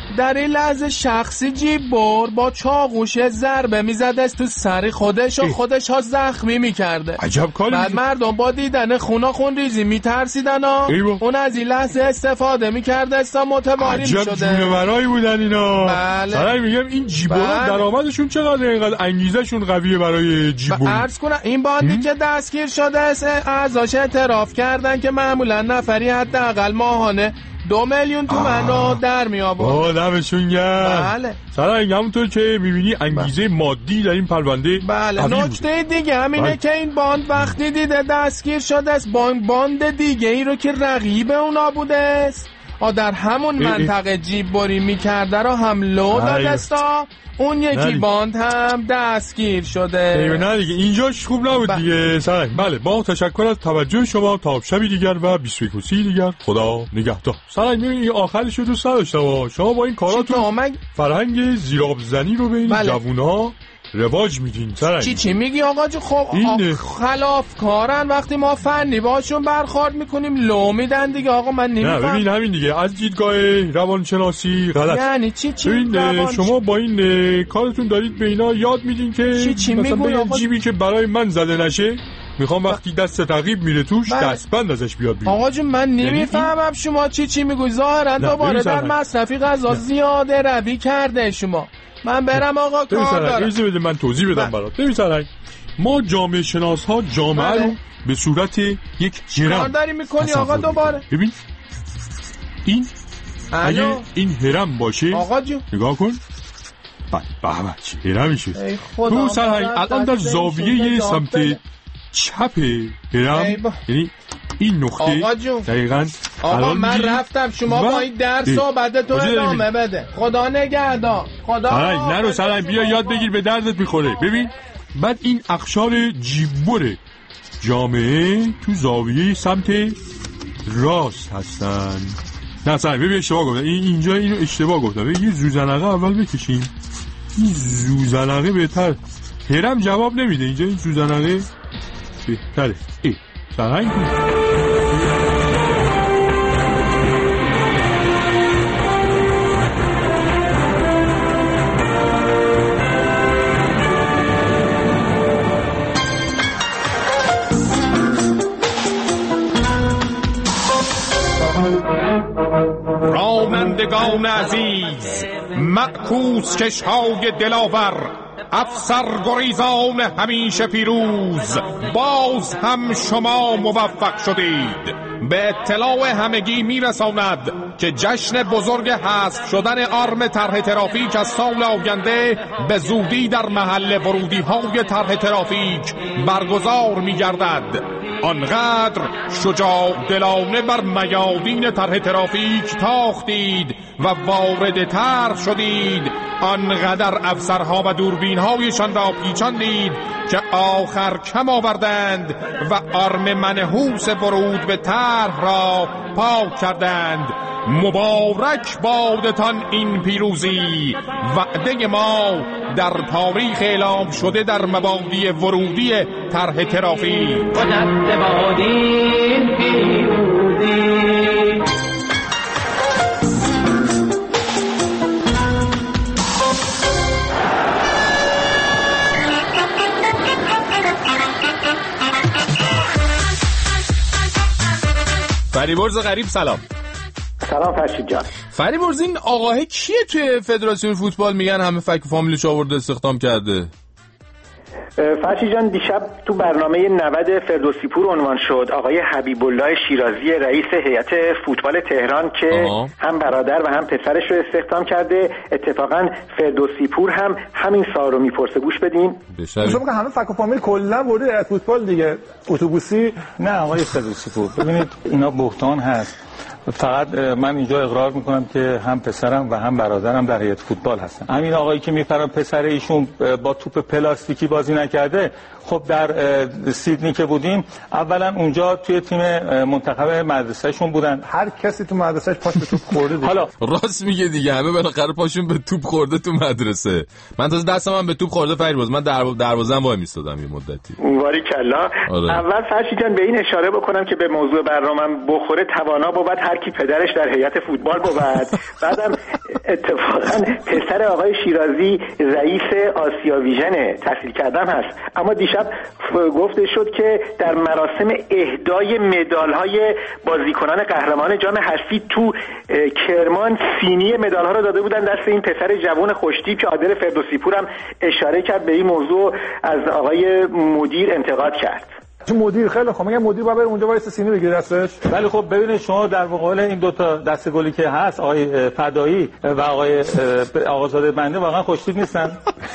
S1: در این لحظه شخصی جیب بر با چاقوش ضربه میزده تو سر خودش و خودش ها زخمی میکرده.
S17: عجب کاری.
S1: بعد مردم با دیدن خونا خون ریزی میترسیدن ها. اون از این لحظه استفاده میکرده استا متواری میشده.
S17: عجب جونورایی بودن اینا.
S1: بله.
S17: سرای میگم این جیبورا درآمدشون چقدر، اینقدر انگیزشون قویه برای جیبور.
S1: عرض کنم این باندی که دستگیر شده اعضاش اعتراف کردن که معمولا نفری حداقل ماهانه دو میلیون تومن رو در می آورد.
S17: آه دمشون گرم.
S1: بله.
S17: سرای همونطور که میبینی انگیزه مادی در این پرونده.
S1: بله. نکته دیگه همینه بله. که این باند وقتی دیده دستگیر شده است باند باند دیگه ای رو که رقیب اونا بوده است در همون ای منطقه ای. جیب بری میکرده رو هم لو دادستا اون یکی نری. باند هم دستگیر شده.
S17: نه دیگه اینجاش خوب نبود دیگه سرنگ. بله با تشکر از توجه شما. تا شبی دیگر و بیست و یک دیگر خدا نگهدار. سرنگ این آخرش رو دوست نداشتم. شما با این کاراتون فرهنگ زیرآبزنی رو بین بله. جوونا رواج میدین سرنگ.
S1: چی چی میگی آقا جو؟ خب خلاف کارن وقتی ما فنی باشون برخورد میکنیم لو میدن دیگه آقا. من نمیفهم.
S17: نه ببین همین دیگه از دیدگاه روانشناسی غلط.
S1: یعنی چی چی
S17: ببین شما با این کارتون دارید به اینا یاد میدین که
S1: چی چی
S17: مثلا
S1: میگوی آقا
S17: جیبی که برای من زده نشه میخوام وقتی دست تعقیب میره توش دستبند ازش بیاد بیرون.
S1: آقا جون من نمیفهمم شما چی چی میگوی. ظاهرا دوباره در مصرفی غذا زیاده روی کرده شما. من برم آقا کار دارم.
S17: اجازه بده من توضیح بدم برات. ببین سرنگ ما جامعه شناس ها جامعه رو به صورت یک هرم
S1: کار داری میکنی آقا دوباره.
S17: ببین این اگه این هرم باشه
S1: آقا جون
S17: نگاه کن. بله بابا چه هرمی شد. تو سرنگ الان در زاویه سمت چپ هرم یعنی این نقطه دقیقاً
S1: آقا من رفتم شما با این درس و بعد تو ادامه بده. خدا نگهدار. خدا
S17: نرو سرنگ بیا یاد بگیر به دردت میخوره. ببین بعد این اقشار جیبور جامعه تو زاویه سمت راست هستن. نه سرنگ ببین اشتباه گفتم. این اینجا اینو اشتباه گفتم. یه زوزنقه اول بکشیم. این زوزنقه بهتر. هرم جواب نمیده اینجا. این زوزنقه بهتره. ای سرنگ
S18: رانندگان عزیز، معکوس کشهای دلاور، افسر گریزان همیشه پیروز، باز هم شما موفق شدید. به اطلاع همگی میرساند که جشن بزرگ حذف شدن آرم طرح ترافیک از سال آینده به زودی در محل ورودی های طرح ترافیک برگزار می‌گردد. آنقدر شجاع دلانه بر میادین طرح ترافیک تاختید و وارد طرح شدید، آنقدر افسرها و دوربین‌هایشان را پیچاندید که آخر کم آوردند و آرم منحوس ورود به طرح را پاک کردند. مبارک بادتان این پیروزی. وعده ما در تاریخ اعلام شده در مبادی ورودی طرح ترافیک.
S1: فریبرز غریب سلام.
S19: سلام فرشید جان.
S1: فریبرز این آقاه کیه توی فدراسیون فوتبال میگن همه فک فامیلش آورده استخدام کرده؟
S19: فرشید جان دیشب تو برنامه نود فردوسی پور عنوان شد آقای حبیب الله شیرازی رئیس هیئت فوتبال تهران که آه. هم برادر و هم پسرش رو استخدام کرده. اتفاقا فردوسی پور هم همین سوال رو میپرسه. گوش بدین.
S20: شما که همه فک و فامیل کلا برده از فوتبال دیگه. اتوبوسی
S21: نه آقای فردوسی پور ببینید اینا بهتان هست. فقط من اینجا اقرار میکنم که هم پسرم و هم برادرم در هیئت فوتبال هستن. همین آقایی که میفرم پسر ایشون با توپ پلاستیکی بازی نکرده خب در سیدنی که بودیم اولا اونجا توی تیم منتخب مدرسهشون بودن،
S20: هر کسی تو مدرسهش پاش به توپ خورده بود.
S1: حالا راست میگه دیگه، همه بالاخره پاشون به توپ خورده تو مدرسه. من تازه دستم هم به توپ خورده فریبرز، من در دروازه‌ام وای میستادم یه مدتی.
S19: باریکلا.
S1: آره.
S19: اول فرشی جان به این اشاره بکنم که به موضوع برنامه‌ام بخوره توانا بود هر کی پدرش در هیئت فوتبال بود. بعدم اتفاقا پسر آقای شیرازی رئیس آسیا ویژن تحصیل کردم هست. اما دیشب گفته شد که در مراسم اهدای مدال‌های بازیکنان قهرمان جام حذفی تو کرمان سینی مدال‌ها رو داده بودن دست این پسر جوان خوشتیپ که عادل فردوسی پور هم اشاره کرد به این موضوع، از آقای مدیر انتقاد کرد.
S20: مدیر خیلی خب میگم مدیر باید بره اونجا وایس سینی بگیره دستش.
S21: ولی خب ببینید شما در مقابل این دو تا دست گلی که هست آقای فدایی و آقای آقازاده بنده واقعا خوشتیپ نیستن.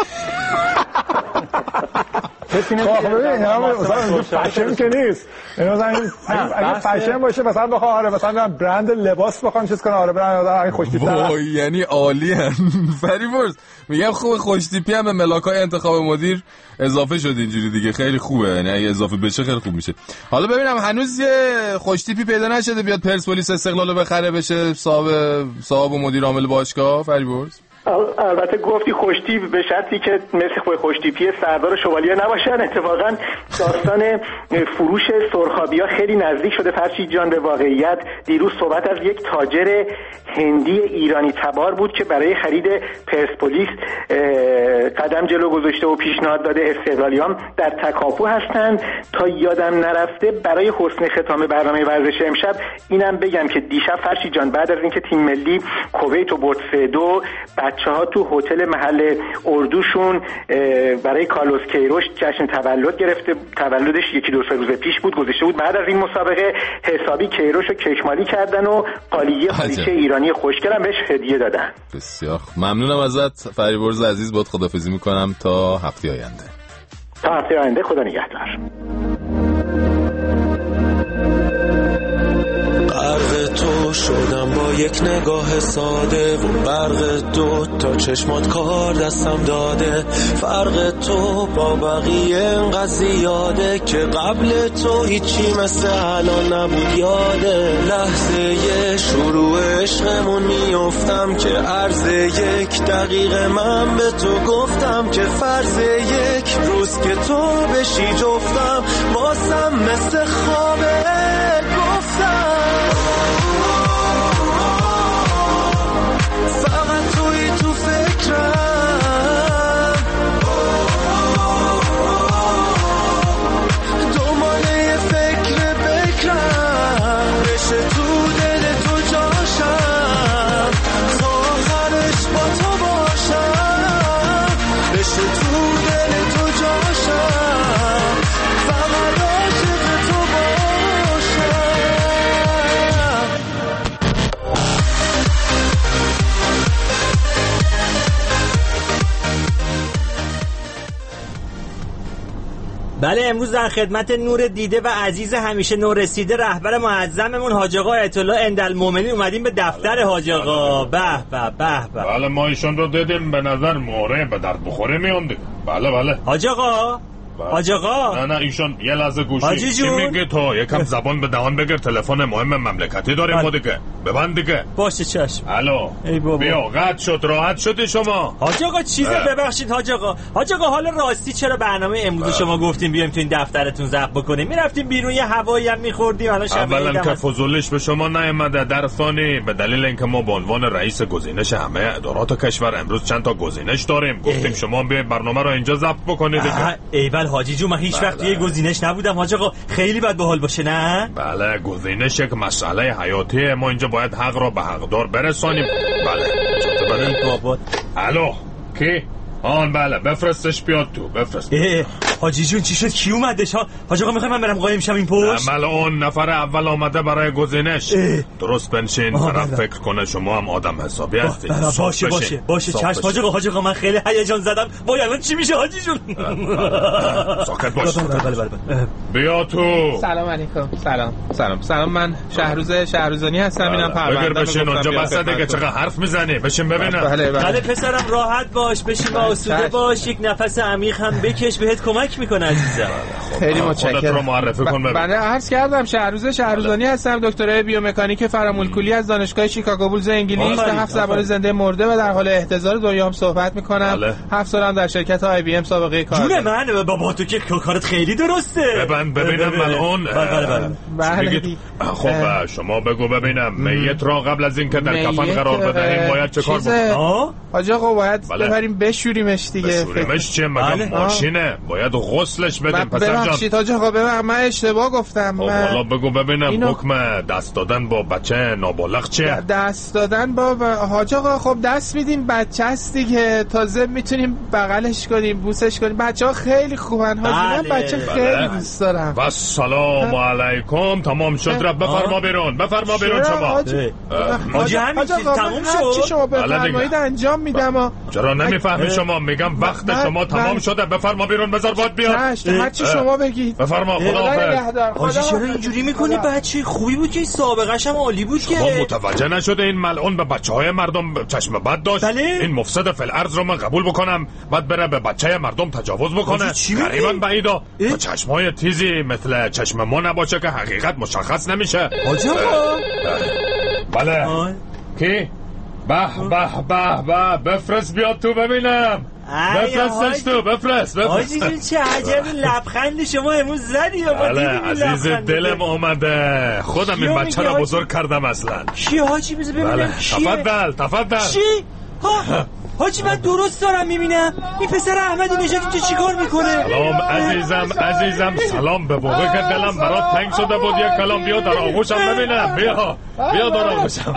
S20: کسی نمی‌دونه اینا مثلا فشن که نیست. اینا مثلا اگه فشن باشه مثلا بخواد آره مثلا برند لباس بخوام چیز کنه آره برند آدم خوشتیپ.
S1: وای یعنی عالی ان. فریبرز میگم خوب خوشتیپی هم به ملاکای انتخاب مدیر اضافه شد اینجوری دیگه، خیلی خوبه، یعنی اگه اضافه بشه خیلی خوب میشه. حالا ببینم هنوز یه خوشتیپی پیدا نشده بیاد پرسپولیس استقلال بخره بشه صاحب صاحب و مدیر عامل باشگاه فریبرز؟
S19: البته گفتی خوشتیپ به شرطی که مثل خوشتیپی سردار شوالیه نباشن. اتفاقا داستان فروش سرخابی‌ها خیلی نزدیک شده فرشید جان به واقعیت. دیروز صحبت از یک تاجر هندی ایرانی تبار بود که برای خرید پرسپولیس قدم جلو گذاشته و پیشنهاد داده. استقلالیام در تکاپو هستند. تا یادم نرفته برای حسن ختام برنامه ورزش امشب اینم بگم که دیشب فرشید جان بعد از اینکه تیم ملی کویت و برد سه دو بچه‌ها تو هتل محل اردوشون برای کارلوس کیروش جشن تولد گرفته، تولدش یکی دو سه روز پیش بود گذشته بود. بعد از این مسابقه حسابی کیروش رو کشمالی کردن و قالیه خالیچه ایرانی خوشگلم بهش هدیه دادن.
S1: بسیار ممنونم ازت فریبرز عزیز، باهات خداحافظی میکنم تا هفته آینده.
S19: تا هفته آینده خدا نگهدار.
S7: غرق تو شدم با یک نگاه ساده و برق دو تا چشمات کار دستم داده. فرق تو با بقیه انقدر زیاده که قبل تو هیچی مثل الان نبود یاده. لحظه شروع عشقمون میافتم که عرض یک دقیقه من به تو گفتم که فرض یک روز که تو بشی جفتم واسم مثل خوابه گفتم. فقط توی تو فکرم دنباله فکر بکرم بشه تو دل تو جاشم تا آخرش با تو باشم بشه تو دل تو جاشم فقط عاشق تو باشم.
S2: بله امروز در خدمت نور دیده و عزیز همیشه نور رسیده رهبر معظممون حاج آقا آیت الله عندالمؤمنین اومدیم به دفتر حاج آقا. به به به به.
S18: بله ما ایشون رو دیدیم، به نظر موره به در بخوره میونده. بله بله
S2: حاج آقا حاج آقا
S18: نه نه ایشون یه لحظه گوشی چی میگه تو یکم زبان به دهان بگیر، تلفن مهم مملکتی داریم ما دیگه. ببند دیگه.
S2: باشه چشم.
S18: الو بیا قطع شد راحت شدی شما
S2: حاج آقا. چیزه ببخشید حاج آقا. حاج آقا حالا راستی چرا برنامه امروز شما گفتیم بیایم تو این دفترتون ضبط بکنیم؟ میرفتیم بیرون یه هوایی هم میخوردیم. الان شب
S18: اولا که فضولیش به شما نیامده، در ثانی به دلیل اینکه ما به عنوان رئیس گزینش همه ادارات کشور امروز چند تا گزینش داریم گفتیم شما بیاید برنامه رو اینجا ضبط بکنید دیگه.
S2: ایول حاجی جو من هیچ وقت توی گزینش نبودم حاج آقا، خیلی بد باحال باشه نه؟
S18: بله گزینش یک مسئله حیاتیه، ما اینجا باید حق رو به حقدار برسانیم. بله بله بابا. الو کی؟ آن بله بفرستش بیاد تو بفرست.
S2: حاجی جون چی شد کی اومدش ها؟ حاج آقا میخوای من برم قایم شم این پشت؟
S18: عمل اون نفر اول آمده برای گزینش. درست بنشین طرف فکر کنه شما هم آدم حسابی هستی.
S2: باشه باشه باشه چشم حاج آقا. حاج آقا من خیلی هیجان زدم. وای الان چی میشه حاجی جون؟
S18: ساکت باش. بیا تو.
S22: سلام علیکم. سلام سلام سلام من شهروز شهروزانی هستم. اینم پرونده.
S18: بگیر بشین اونجا بس دیگه چقدر حرف میزنی. بشین ببینم.
S2: بله پسرم راحت باش، بشین با آسوده باش، یک نفس عمیق هم بکش، بهت کمک کمک میکنه عزیزم.
S22: خیلی متشکرم.
S1: خودت رو معرفی کن.
S22: بله عرض کردم شهروز شهروزانی هستم، دکترای بیومکانیک فرامولکولی از دانشگاه شیکاگو بولز انگلیس. به هفت زبان زنده مرده و در حال احتضار دنیام صحبت میکنم.
S1: بله.
S22: هفت سالم در شرکت آی بی ام سابقه کار.
S2: جون من بابا تو که کارت خیلی درسته.
S1: ببند ببینم ملعون.
S22: بله بله. بله.
S1: خب شما بگو ببینم میت را قبل از اینکه در کفن قرار بدهیم باید چه کار بکنیم؟
S22: حاج آقا باید ببریم بشوریمش دیگه.
S1: بشوریمش چه مگه ماشینه؟ باید غسلش بدیم پسر جان.
S22: ببخشید حاج آقا ببخشید من اشتباه گفتم.
S1: خب حالا بگو ببینم اینو... حکم دست دادن با بچه نابالغ چیه؟
S22: دست دادن با حاج آقا خب دست میدیم بچه است دیگه، تازه میتونیم بغلش کنیم بوسش کنیم. بچه‌ها خیلی خوبن حاجی. من بچه خیلی دوست دارم.
S1: و سلام علیکم. تمام شد رفت بفرما بیرون. بفرما بیرون شما.
S2: حاجی همین چیز تموم شد.
S22: چی شما بفرمایید انجام میدم.
S1: چرا نمیفهمی شما؟ میگم وقت شما تمام شده بفرما بیرون. بذار باد بیاد.
S22: هر چی شما بگید.
S1: بفرما. خداحافظ.
S2: حاجی چرا اینجوری میکنی؟ بچه خوبی بود که سابقه‌ش هم عالی بود که.
S1: شما متوجه نشده این ملعون به بچهای مردم چشم بد داشت؟
S2: بله؟
S1: این مفسد فی الارض رو من قبول بکنم بعد بره به بچه مردم تجاوز بکنه؟ قریبا بعیدا با چشمای تیزی مثل چشم ما نباشه که حقیقت مشخص نمیشه.
S2: حاجی
S1: بله. کی؟ به به به به بفرست بیاد تو ببینم. بفرستش تو بفرست
S2: حاجی جون چه عجب لبخندی شما امروز زدی.
S1: بله عزیز دلم اومده خودم این بچه رو بزرگ کردم اصلا.
S2: کی حاجی بذار ببینم کیه؟
S1: تفضل تفضل.
S2: چی؟ ها حاجی من درست دارم میبینم این پسر احمدی نژاد اینجا چیکار میکنه؟
S1: سلام عزیزم عزیزم سلام. به موقع که دلم برات تنگ شده بود یک کلام بیا در آغوشم ببینم. بیا بیا در آغوشم.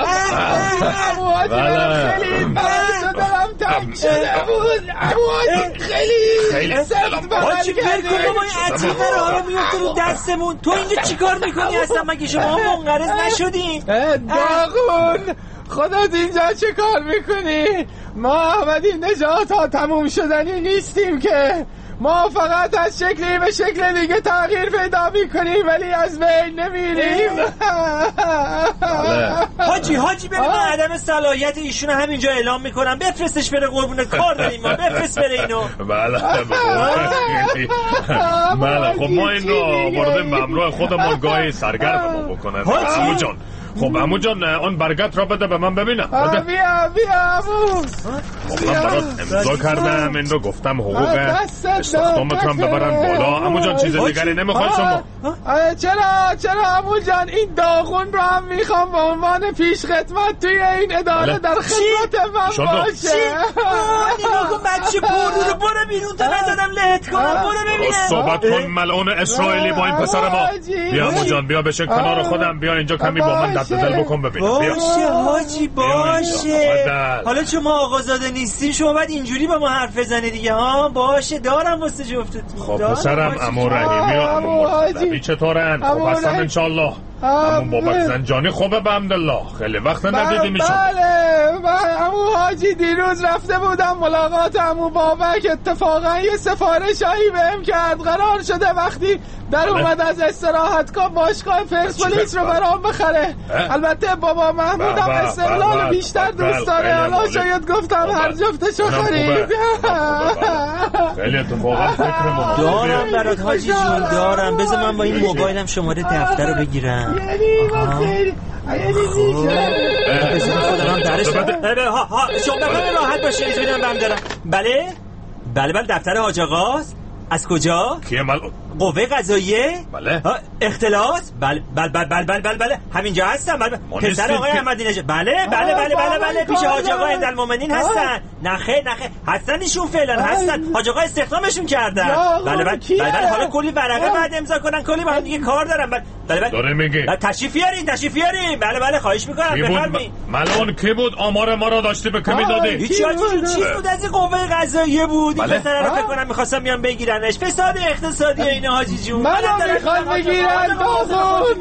S22: بله دلم تنگ شده بود. خیلی خیلی
S2: سلام. حاجی برکن ما این عطیفه رو میفته رو دستمون. تو اینجا چیکار میکنی اصلا؟ مگه شما منقرض نشدین؟
S22: داغون خودت اینجا چه کار میکنی؟ ما احمدی نژاد ها تموم شدنی نیستیم که. ما فقط از شکلی به شکل دیگه تغییر پیدا میکنیم ولی از بین نمیریم.
S2: حاجی حاجی ببین من عدم صلاحیت ایشون همینجا اعلام میکنم. بفرستش بره قربون کار داریم ما. بفرست بره اینو.
S1: بله بله خب ما این رو آوردیم به همراه خودمون گاهی سرگرممون بکنن. عمو جان خب عمو جان اون برگت را بده به من ببینم.
S22: بیا بیا عمو.
S1: خب من برات امضا کردم این رو گفتم حقوق استخدامت رو ببرن بالا. عمو جان چیز دیگری نمیخواد شما؟
S22: چرا چرا عمو جان این داغون رو هم میخوام به عنوان پیش خدمت توی این اداره در خدمت من باشه.
S2: نگاه بچه پرو رو برو بیرون تا ندادم لهت کنم. برو ببینم.
S1: صحبت کن ملعون اسرائیلی با این پسر ما. بیا عمو جان بیا بشه کنار خودم. بیا اینجا کمی با من دست دل بکن ببینم.
S2: باشه حاجی باشه. حالا چون ما آقازاده نیستیم شما باید اینجوری با ما حرف بزنی دیگه ها. باشه دارم واسه جفتتون.
S1: خب پسرم عمو رحیمی و عمو مرتضوی چطورن؟ خب هستن انشالله. عمو بابک زنجانی خوبه به حمدالله. خیلی وقت ندیدیم ایشون.
S22: بله عمو حاجی دیروز رفته بودم ملاقات عمو بابک. اتفاقا یه سفارشایی بهم کرد. قرار شده وقتی در اومد از استراحتگاه باشگاه پرسپولیس رو برام بخره. البته بابا محمود هم استقلال بیشتر دوست داره. حالا شاید گفتم هر جفتشو خرید.
S1: خیلی اتفاقا فکرمون
S2: دارم برات حاجی جون دارم. بذار من با این موبایلم شماره دفتر رو بگیرم. بذار خودم درش بده. ها ها شما راحت باشید ببینم برم دارم. بله بله بله دفتر حاج آقاست. از کجا؟
S1: کیه مال؟
S22: قوه قضاییه؟
S1: بله.
S22: اختلاس؟ بله بله بله بله بله بله بله همینجا هستم. بله پسر آقای احمدی نژاد. بله بله بله بله بله پیش حاج آقا عبدالمؤمنین هستن. نخه نخه هستن ایشون فعلا هستن. حاج آقا استخدامشون کردن. بله بله بله حالا کلی ورقه بعد امضا کنن کلی با هم دیگه کار دارن. بله بله
S1: داره میگه.
S22: تشریف بیارین تشریف بیارین. بله بله خواهش میکنم بفرمایید.
S1: ملعون کی بود آمار ما رو داشتی به کی میدادی؟
S22: هیچ چیز بود از قوه قضاییه بود. این پسر رو فکر کنم می‌خواستم بیان بگیرنش. فساد اقتصادی اینا حاجی جون. منو میخوان بگیرن داغون.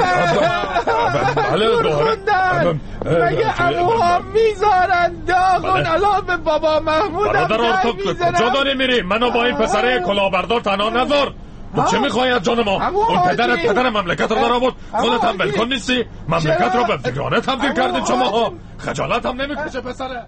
S1: بله داره
S22: مگه عموها میذارن داغون. الان به بابا محمود هم
S1: میزنن. کجا داری میری؟ منو با این پسره کلاهبردار تنها نذار. تو چه میخوای از جان ما؟ اون پدرت پدر مملکت رو در آورد. خودت هم ولکن نیستی. مملکت رو به ویرانه تبدیل کردید شماها. خجالت هم نمیکشه پسره.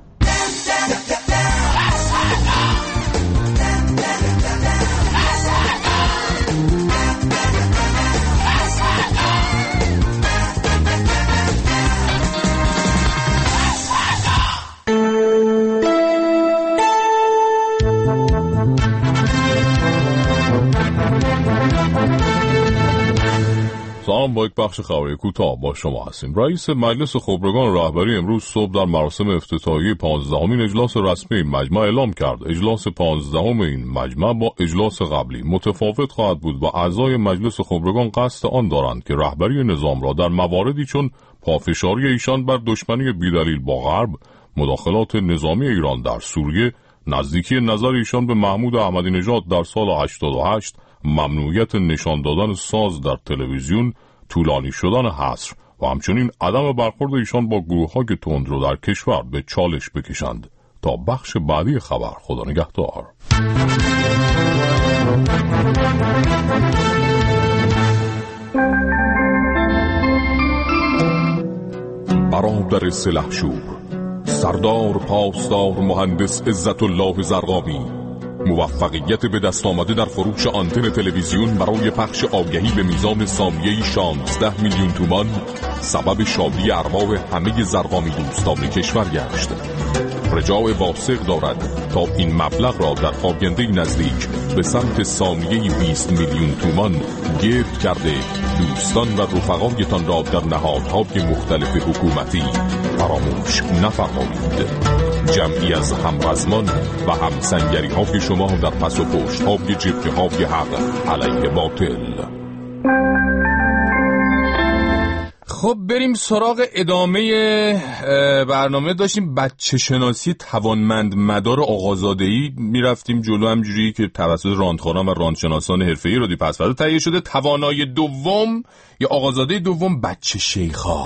S17: با یک بخش خبری کوتاه با شما هستیم. رئیس مجلس خبرگان رهبری امروز صبح در مراسم افتتاحیه پانزدهمین اجلاس رسمی این مجمع اعلام کرد اجلاس پانزدهم این مجمع با اجلاس قبلی متفاوت خواهد بود و اعضای مجلس خبرگان قصد آن دارند که رهبری نظام را در مواردی چون پافشاری ایشان بر دشمنی بی‌دلیل با غرب، مداخلات نظامی ایران در سوریه، نزدیکی نظر ایشان به محمود احمدی نژاد در سال هشتاد و هشت، ممنوعیت نشان دادن ساز در تلویزیون، طولانی شدن حصر و همچنین عدم برخورد ایشان با گروه‌های تندرو در کشور به چالش بکشند. تا بخش بعدی خبر، خدا نگهدار. برادر سلحشور، سردار پاسدار مهندس عزت الله زرقامی، موفقیت به دست آمده در فروش آنتن تلویزیون برای پخش آگهی به میزان ثانیه‌ای شانزده میلیون تومان سبب شادی ارواح همه زرقامی دوستان کشور گشت. رجاء واسق دارد تا این مبلغ را در آینده نزدیک به سمت ثانیه‌ای بیست میلیون تومان گرد کرده دوستان و رفقایتان را در نهادهای مختلف حکومتی فراموش نفرمایید. جمعی از همرزمان و همسنگری های شما در پس و پشت های جبهه های حق علیه باطل.
S1: خب بریم سراغ ادامه برنامه. داشتیم بچه شناسی توانمند مدار آقازاده‌ای میرفتیم جلو، همجوری که توسط راندخواران و راندشناسان حرفه‌ای رادیو پسوردا تهیه شده. توانای دوم یا آقازاده دوم بچه شیخا.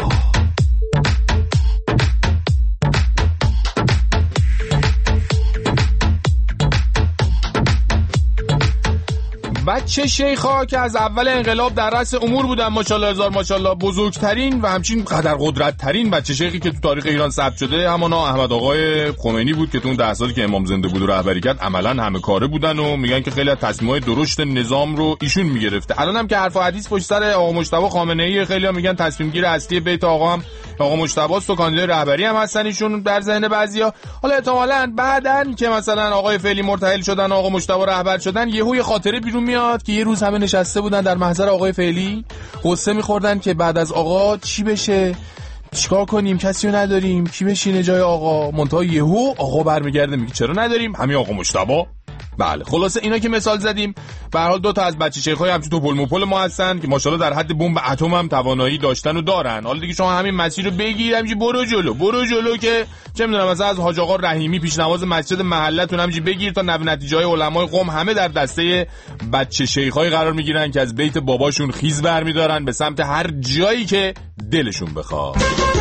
S1: بچه شیخا که از اول انقلاب در رأس امور بودن، ماشاءالله هزار ماشاءالله، بزرگترین و همچین قدر قدرت ترین بچه شیخی که تو تاریخ ایران ثبت شده همانا احمد آقای خمینی بود که تو اون ده سالی که امام زنده بود و رهبری کرد عملاً همه کاره بودن و میگن که خیلی از تصمیم‌های درشت نظام رو ایشون میگرفته. الان هم که حرف و حدیث پشت سر آقا مجتبی خامنه‌ای، خیلی‌ها میگن تصمیم گیر اصلی بیت آقا هم آقا مجتبی است و کاندیدای رهبری هم هستن ایشون در ذهن بعضیا. حالا احتمالاً بعدن که مثلا آقای فعلی مرتحل شدن، آقا مجتبی رهبر شدن، یهو یه خاطره بیرون میاد که یه روز همه نشسته بودن در محضر آقای فعلی قصه می‌خوردن که بعد از آقا چی بشه، چیکار کنیم، کسی رو نداریم، کی بشینه جای آقا. منتها یهو آقا برمیگرده میگه چرا نداریم، همین آقا مجتبی. بله خلاصه اینا که مثال زدیم به هر حال دو تا از بچه شیخ‌های همچون تو پلموپل ما هستن که ماشاءالله در حد بمب اتم هم توانایی داشتن و دارن. حالا دیگه شما همین مسیر رو بگیر، همینجوری برو جلو برو جلو که چه میدونم مثلا از حاج آقا رحیمی پیشنواز مسجد محلتون همینجوری بگیر تا نو نتیجه‌های علمای قم همه در دسته بچه شیخ‌های قرار میگیرن که از بیت باباشون خیز برمی‌دارن به سمت هر جایی که دلشون بخواد.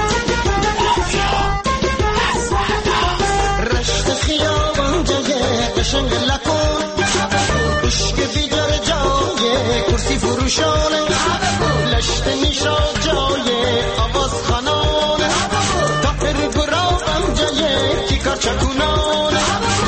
S1: قشنگ لکن عشق بیدار جای کرسی فروشانه لشت نیشا جای آواز خانانه تاپر گرابم جای کی کار چکونانه.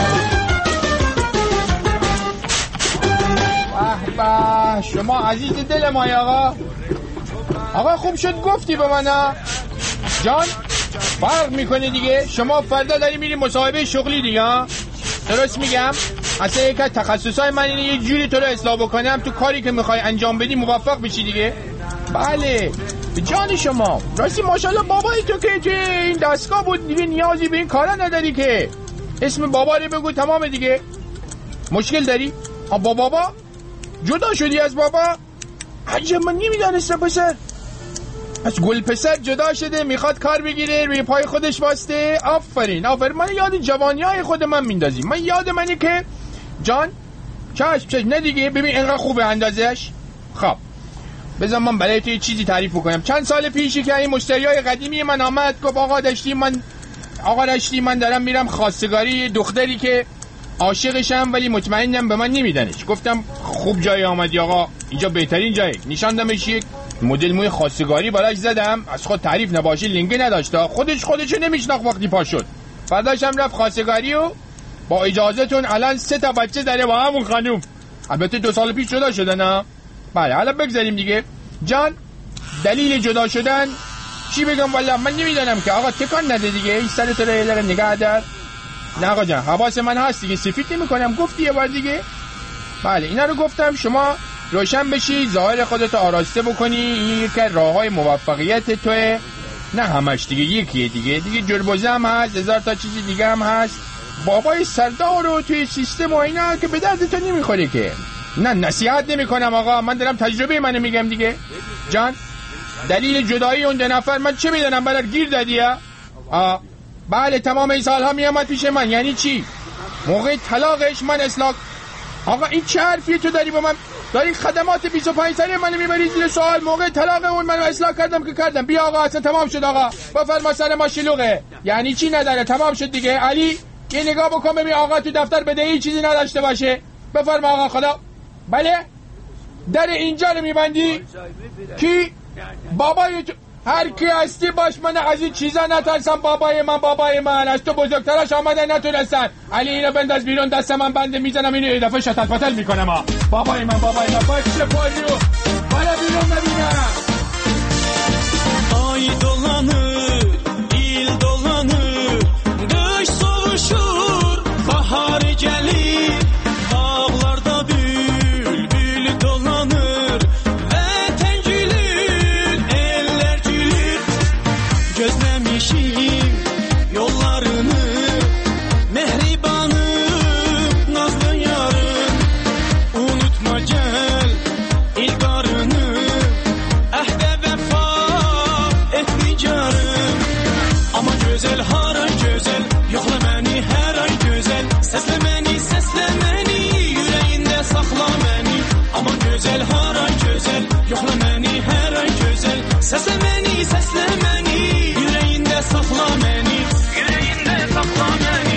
S1: به به شما عزیز دل مای آقا. آقا خوب شد گفتی به من ها جان، فرق میکنه دیگه. شما فردا داری میری مصاحبه شغلی دیگه، درست میگم؟ اصلا یک از تخصصهای من اینه یه جوری تو رو اصلاح بکنم تو کاری که میخوای انجام بدی موفق بشی دیگه. بله به جان شما. راستی ماشاءالله بابای تو که توی این دستگاه بود دیگه نیازی به این کارا نداری که. اسم بابا رو بگو تمام دیگه. مشکل داری؟ با بابا جدا شدی از بابا؟ عجب من نمیدانستم پسر. از گل پسر جدا شده میخواد کار بگیره روی پای خودش واسطه. آفرین آفرین. من یاد جوانی های خود من میندازی. من یاد منی که جان چشم چشم نه دیگه. ببین اینقدر خوبه اندازش. خب بذار من برای تو یه چیزی تعریف بکنم. چند سال پیشی که این مشتریای قدیمی من آمد گفت آقا داشتی من آقا داشتی من دارم میرم خواستگاری دختری که عاشقشم ولی مطمئنم به من نمیدنش. گفتم خوب جای آمدی آقا، اینجا بهترین جایی. نشاندمش یک مدل موی خواستگاری براش زدم، از خود تعریف نباشه لنگه نداشت، خودش خودشو نمیشناخت. وقتی پا شد فرداشم رفت خواستگاری و با اجازهتون الان سه تا بچه داره با همون خانوم. البته دو سال پیش جدا شدن ها. بله حالا بگذاریم دیگه. جان دلیل جدا شدن چی بگم والا من نمیدونم که. آقا تکان نده دیگه، این سر تو رو یه لقه نگه دار. نه آقا جان حواس من هست دیگه، سفید نمی کنم. گفتی یه بار دیگه. بله اینا رو گفتم. شما
S3: روشن بشی، ظاهر خودتو آراسته بکنی، این یکی راههای موفقیت توه. نه همش دیگه، یکیه دیگه دیگه جربوزه هم هست، هزار تا چیز دیگه هم هست. بابای سردار رو توی سیستم و اینا که به درد تو نمیخوره که. نه نصیحت نمی کنم آقا، من دارم تجربه منو میگم دیگه. جان دلیل جدایی اون دو نفر من چه میدونم، بلد گیر دادی ها؟ آه بله تمام این سالها میامد پیش من. یعنی چی؟ موقع طلاقش من اصلاح. آقا این چه حرفی تو داری با من؟ داری خدمات بیست و پنج ساله منو میبری زیر سوال. موقع طلاق اون من اصلاح کردم که کردم. بیا آقا اصلا تمام شد آقا، بفرما سر ما شلوغه. یعنی چی نداره؟ تمام شد دیگه. علی یه نگاه بکن ببین آقا تو دفتر بدهی چیزی نداشته باشه. بفرما آقا. خدا بله در اینجا رو میبندی؟ کی؟ بابای تو هر کی هستی باش، من از این چیزا نترسم. بابای من بابای من از تو بزرگترش آمدن نتونستن. علی اینو بنداز بیرون، دست من بنده میزنم اینو یه دفعه شتل پتل میکنم ها. بابای من بابای من باش چه پاریو بالا بیرون ببینم.
S7: آی dolanır il dolanır kış soğuşur bahar gelir dağlarda bülbül dolanır vətən gülür eller gülür gözləmişim yollarını mehribanım nazlı yarım unutma gel ilgarını əhdə vəfa etdi carım ama gözəl haray gözəl yoxla məni hər ay gözəl səslə məni səslə məni ürəyində saxla məni ama gözəl haray gözəl yoxla məni hər ay gözəl səslə məni səslə məni ürəyində saxla məni ürəyində saxla məni.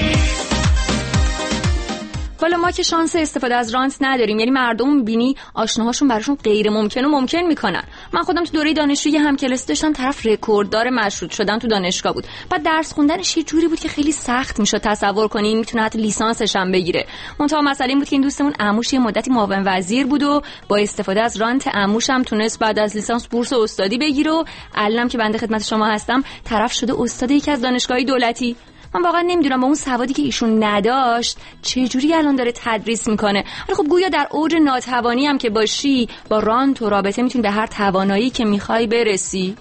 S12: حالا ما که شانس استفاده از رانت نداریم، یعنی مردم میبینی آشناهاشون براشون غیر ممکن و ممکن میکنن. من خودم تو دوره دانشجویی هم کلاس داشتم، طرف رکورددار مشروط شدن تو دانشگاه بود. بعد درس خوندنش یه جوری بود که خیلی سخت میشد تصور کنی میتونه حتی لیسانسش هم بگیره. منتها مسئله این بود که این دوستمون عموش یه مدتی معاون وزیر بود و با استفاده از رانت عموش هم تونست بعد از لیسانس بورس استادی بگیره و الانم که بنده خدمت شما هستم طرف شده استاد یکی از دانشگاه‌های دولتی. من واقعا نمیدونم با اون سوادی که ایشون نداشت چه جوری الان داره تدریس میکنه. ولی خب گویا در اوج ناتوانی هم که باشی با رانت و رابطه میتونی به هر توانایی که میخوای برسی.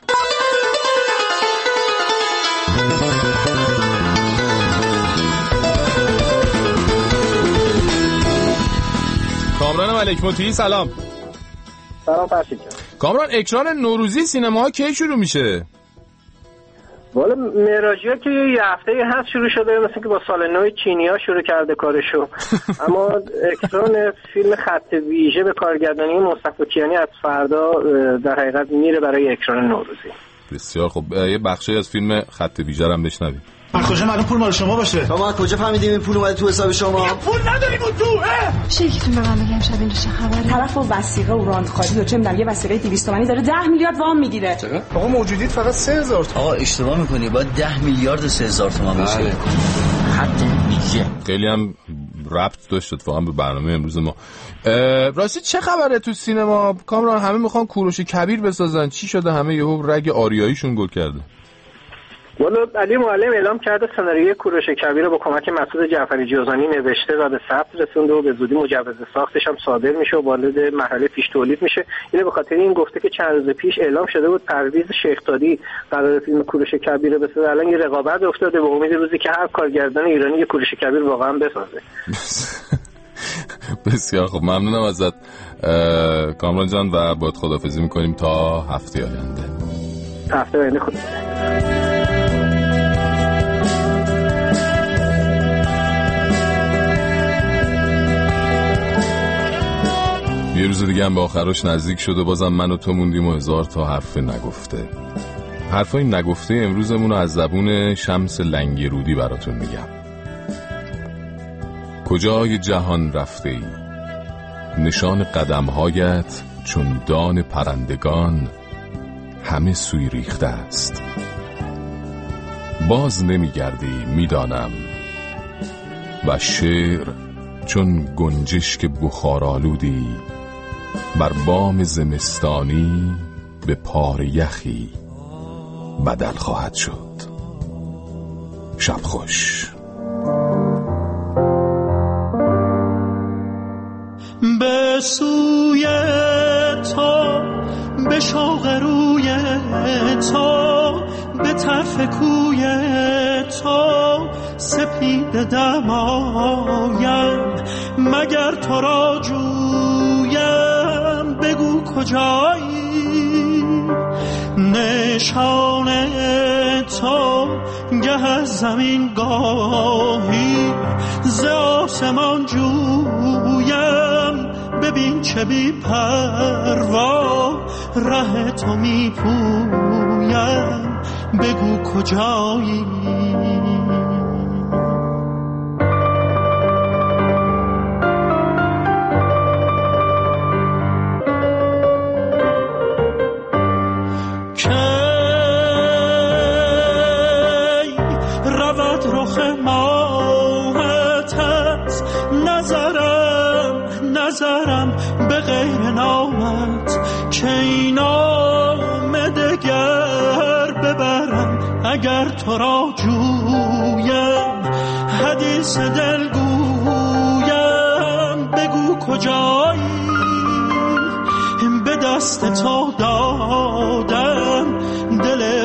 S1: کامران ملک مطیعی سلام.
S4: سلام فرشید.
S1: کامران اکران نوروزی سینماها کی شروع میشه؟
S4: والا معراجی‌ها که یه هفته هست شروع شده، مثل که با سال نو چینی‌ها شروع کرده کارشو. اما اکران فیلم خط ویژه به کارگردانی مصطفی کیانی از فردا در حقیقت میره برای اکران نوروزی.
S1: بسیار خب، یه بخشی از فیلم خط ویژه رو هم بشنویم.
S11: از کجا معلوم پول مال شما باشه؟
S23: شما از کجا فهمیدیم این پول اومده تو حساب شما؟
S11: پول نداریم اون تو.
S24: شیکتون به من بگم شب اینجا چه خبره؟
S25: طرف و وثیقه و راندخاری و چه میدونم یه وثیقه دویست تومانی داره ده میلیارد وام میگیره.
S11: آقا موجودیت فقط سه هزار تومان.
S23: آقا اشتباه میکنی، باید ده میلیارد و سه هزار تومان باشه. خط ویژه.
S1: خیلی هم ربط داشت اتفاقا به برنامه امروز ما. راستی چه خبره تو سینما؟ کامران همه میخوان کوروش کبیر بسازن، چی شده همه یهو رگ آریاییشون گل کرده؟
S4: والا علی معلم اعلام کرده سناریوی کوروش کبیر رو با کمک مسعود جعفری جوزانی نوشته و به ثبت رسونده و به زودی مجوز ساختش هم صادر میشه و وارد مرحله پیش تولید میشه. اینو به خاطر این گفته که چند روز پیش اعلام شده بود پرویز شیخ‌دادی قرار فیلم کوروش کبیر بسازه. الان یه رقابت افتاده به امید روزی که هر کارگردان ایرانی یه کوروش کبیر واقعا بسازه.
S1: بسیار خب، ممنونم ازت کامران جان و باید خداحافظی میکنیم تا هفته آینده.
S4: هفته آینده خدا.
S1: یه روز دیگه هم به آخرش نزدیک شد و بازم من و تو موندیم و هزار تا حرف نگفته. حرفای نگفته امروزمون رو از زبون شمس لنگرودی براتون میگم. کجای جهان رفته ای؟ نشان قدمهایت چون دان پرندگان همه سوی ریخته است. باز نمیگردی میدانم و شعر چون گنجشک بخارآلودی بر بام زمستانی به پار یخی بدل خواهد شد. شب خوش.
S7: به سوی روی تو، به شوق روی تو، به طرف کوی تو سپید دمایم. مگر تو را جویم بگو کجایی، نشان تو گه از زمین گاهی ز آسمان جویم. ببین چه بی پروا ره تو می پویم، بگو کجایی. نظرم به غیر نامت که این آمده گر ببرم. اگر تو را جویم حدیث دل گویم، بگو کجایی. به دست تو دادم دل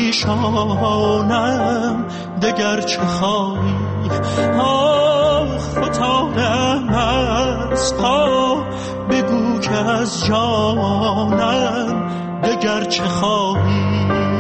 S7: پریشانم، دگر چه خواهی. آه فتادم از پا، بگو که از جانم دگر چه خواهی.